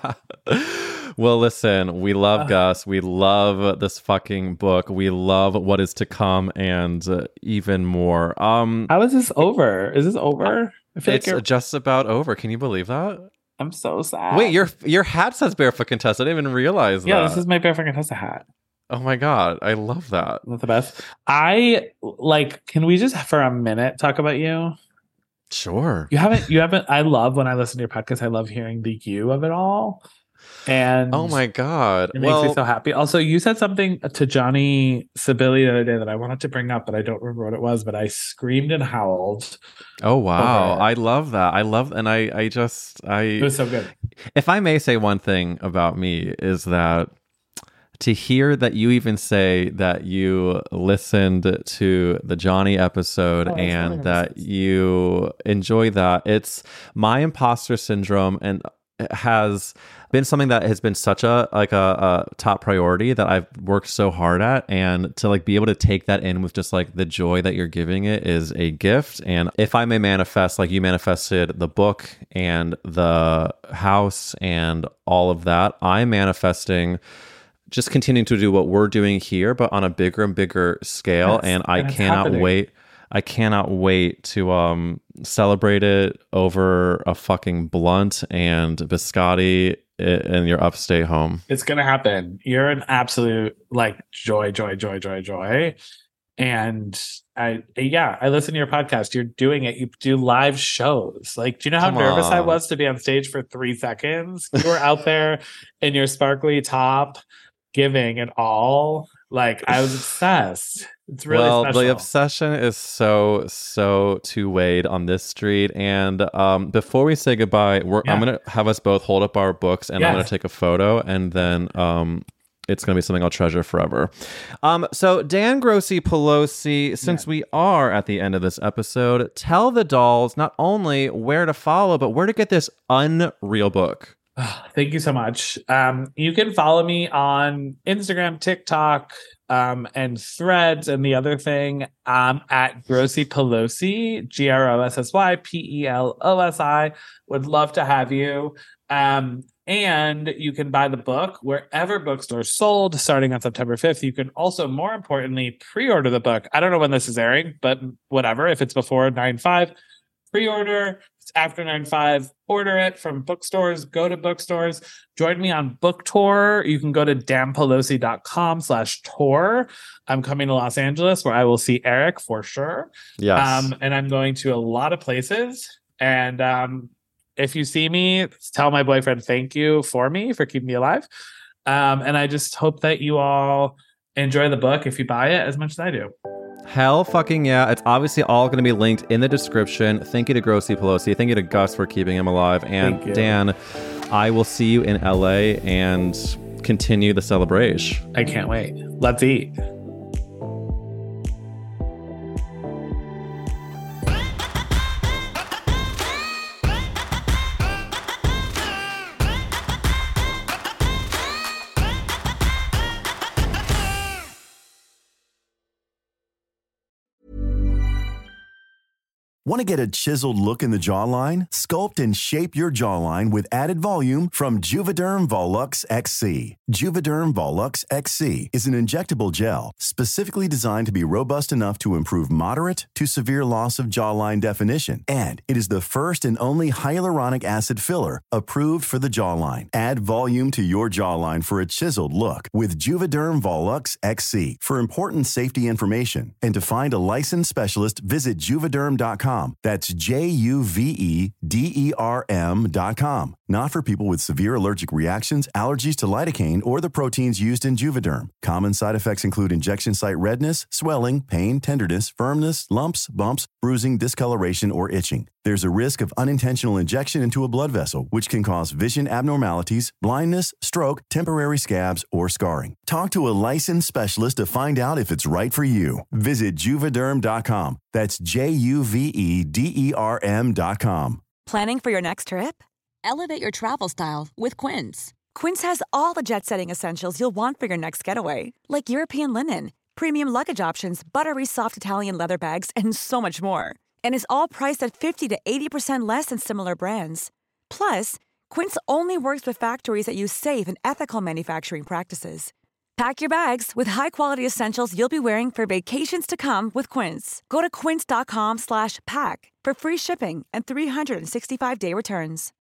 Well, listen, we love uh, Gus. We love this fucking book. We love what is to come, and uh, even more. Um, how is this over? Is this over? I feel it's like just about over. Can you believe that? I'm so sad. Wait, your your hat says Barefoot Contessa. I didn't even realize yeah, that. this is my Barefoot Contessa hat. Oh my God. I love that. That's the best. I like, can we just for a minute talk about you? Sure. You haven't, you haven't, I love when I listen to your podcast, I love hearing the you of it all. And oh my God. It makes well, me so happy. Also, you said something to Johnny Sibili the other day that I wanted to bring up, but I don't remember what it was, but I screamed and howled. Oh, wow. I love that. I love, and I, I just, I, it was so good. If I may say one thing about me is that to hear that you even say that you listened to the Johnny episode oh, and that you enjoy that, it's my imposter syndrome, and it has been something that has been such a like a, a top priority that I've worked so hard at, and to like be able to take that in with just like the joy that you're giving it is a gift. And if I may manifest, like you manifested the book and the house and all of that, I'm manifesting just continuing to do what we're doing here, but on a bigger and bigger scale. Yes, and I and cannot happening. wait. I cannot wait to um, celebrate it over a fucking blunt and biscotti in your upstate home. It's going to happen. You're an absolute like joy, joy, joy, joy, joy. And I, yeah, I listen to your podcast. You're doing it. You do live shows. Like, do you know how Come nervous on. I was to be on stage for three seconds? You were out there in your sparkly top, giving it all. Like, I was obsessed. It's really well, special. The obsession is so, so two-wayed on this street. And um, before we say goodbye, we're, yeah. I'm going to have us both hold up our books, and yes. I'm going to take a photo, and then um, it's going to be something I'll treasure forever. Um, so, Dan Grossi Pelosi, since yeah. we are at the end of this episode, tell the dolls not only where to follow, but where to get this unreal book. Oh, thank you so much. Um, you can follow me on Instagram, TikTok, um, and Threads, and the other thing um, at Grossi Pelosi, G R O S S Y P E L O S I. Would love to have you. Um, and you can buy the book wherever bookstores sold starting on September fifth. You can also, more importantly, pre-order the book. I don't know when this is airing, but whatever. If it's before nine five, pre-order. It's after nine five. Order it from bookstores. Go to bookstores. Join me on book tour. You can go to danpelosi.com slash tour. I'm coming to Los Angeles where I will see Eric for sure. Yes. Um, and I'm going to a lot of places. And um, if you see me, tell my boyfriend thank you for me, for keeping me alive. Um, and I just hope that you all enjoy the book if you buy it as much as I do. Hell fucking yeah. It's obviously all going to be linked in the description. Thank you to Grossi Pelosi. Thank you to Gus for keeping him alive. And Dan, I will see you in L A and continue the celebration. I can't wait. Let's eat. Want to get a chiseled look in the jawline? Sculpt and shape your jawline with added volume from Juvederm Volux X C. Juvederm Volux X C is an injectable gel specifically designed to be robust enough to improve moderate to severe loss of jawline definition. And it is the first and only hyaluronic acid filler approved for the jawline. Add volume to your jawline for a chiseled look with Juvederm Volux X C. For important safety information and to find a licensed specialist, visit juvederm dot com. That's J U V E D E R M dot com. Not for people with severe allergic reactions, allergies to lidocaine, or the proteins used in Juvederm. Common side effects include injection site redness, swelling, pain, tenderness, firmness, lumps, bumps, bruising, discoloration, or itching. There's a risk of unintentional injection into a blood vessel, which can cause vision abnormalities, blindness, stroke, temporary scabs, or scarring. Talk to a licensed specialist to find out if it's right for you. Visit Juvederm dot com. That's J U V E D E R M dot com. Planning for your next trip? Elevate your travel style with Quince. Quince has all the jet-setting essentials you'll want for your next getaway, like European linen, premium luggage options, buttery soft Italian leather bags, and so much more. And is all priced at fifty to eighty percent less than similar brands. Plus, Quince only works with factories that use safe and ethical manufacturing practices. Pack your bags with high-quality essentials you'll be wearing for vacations to come with Quince. Go to quince dot com slash pack for free shipping and three sixty-five day returns.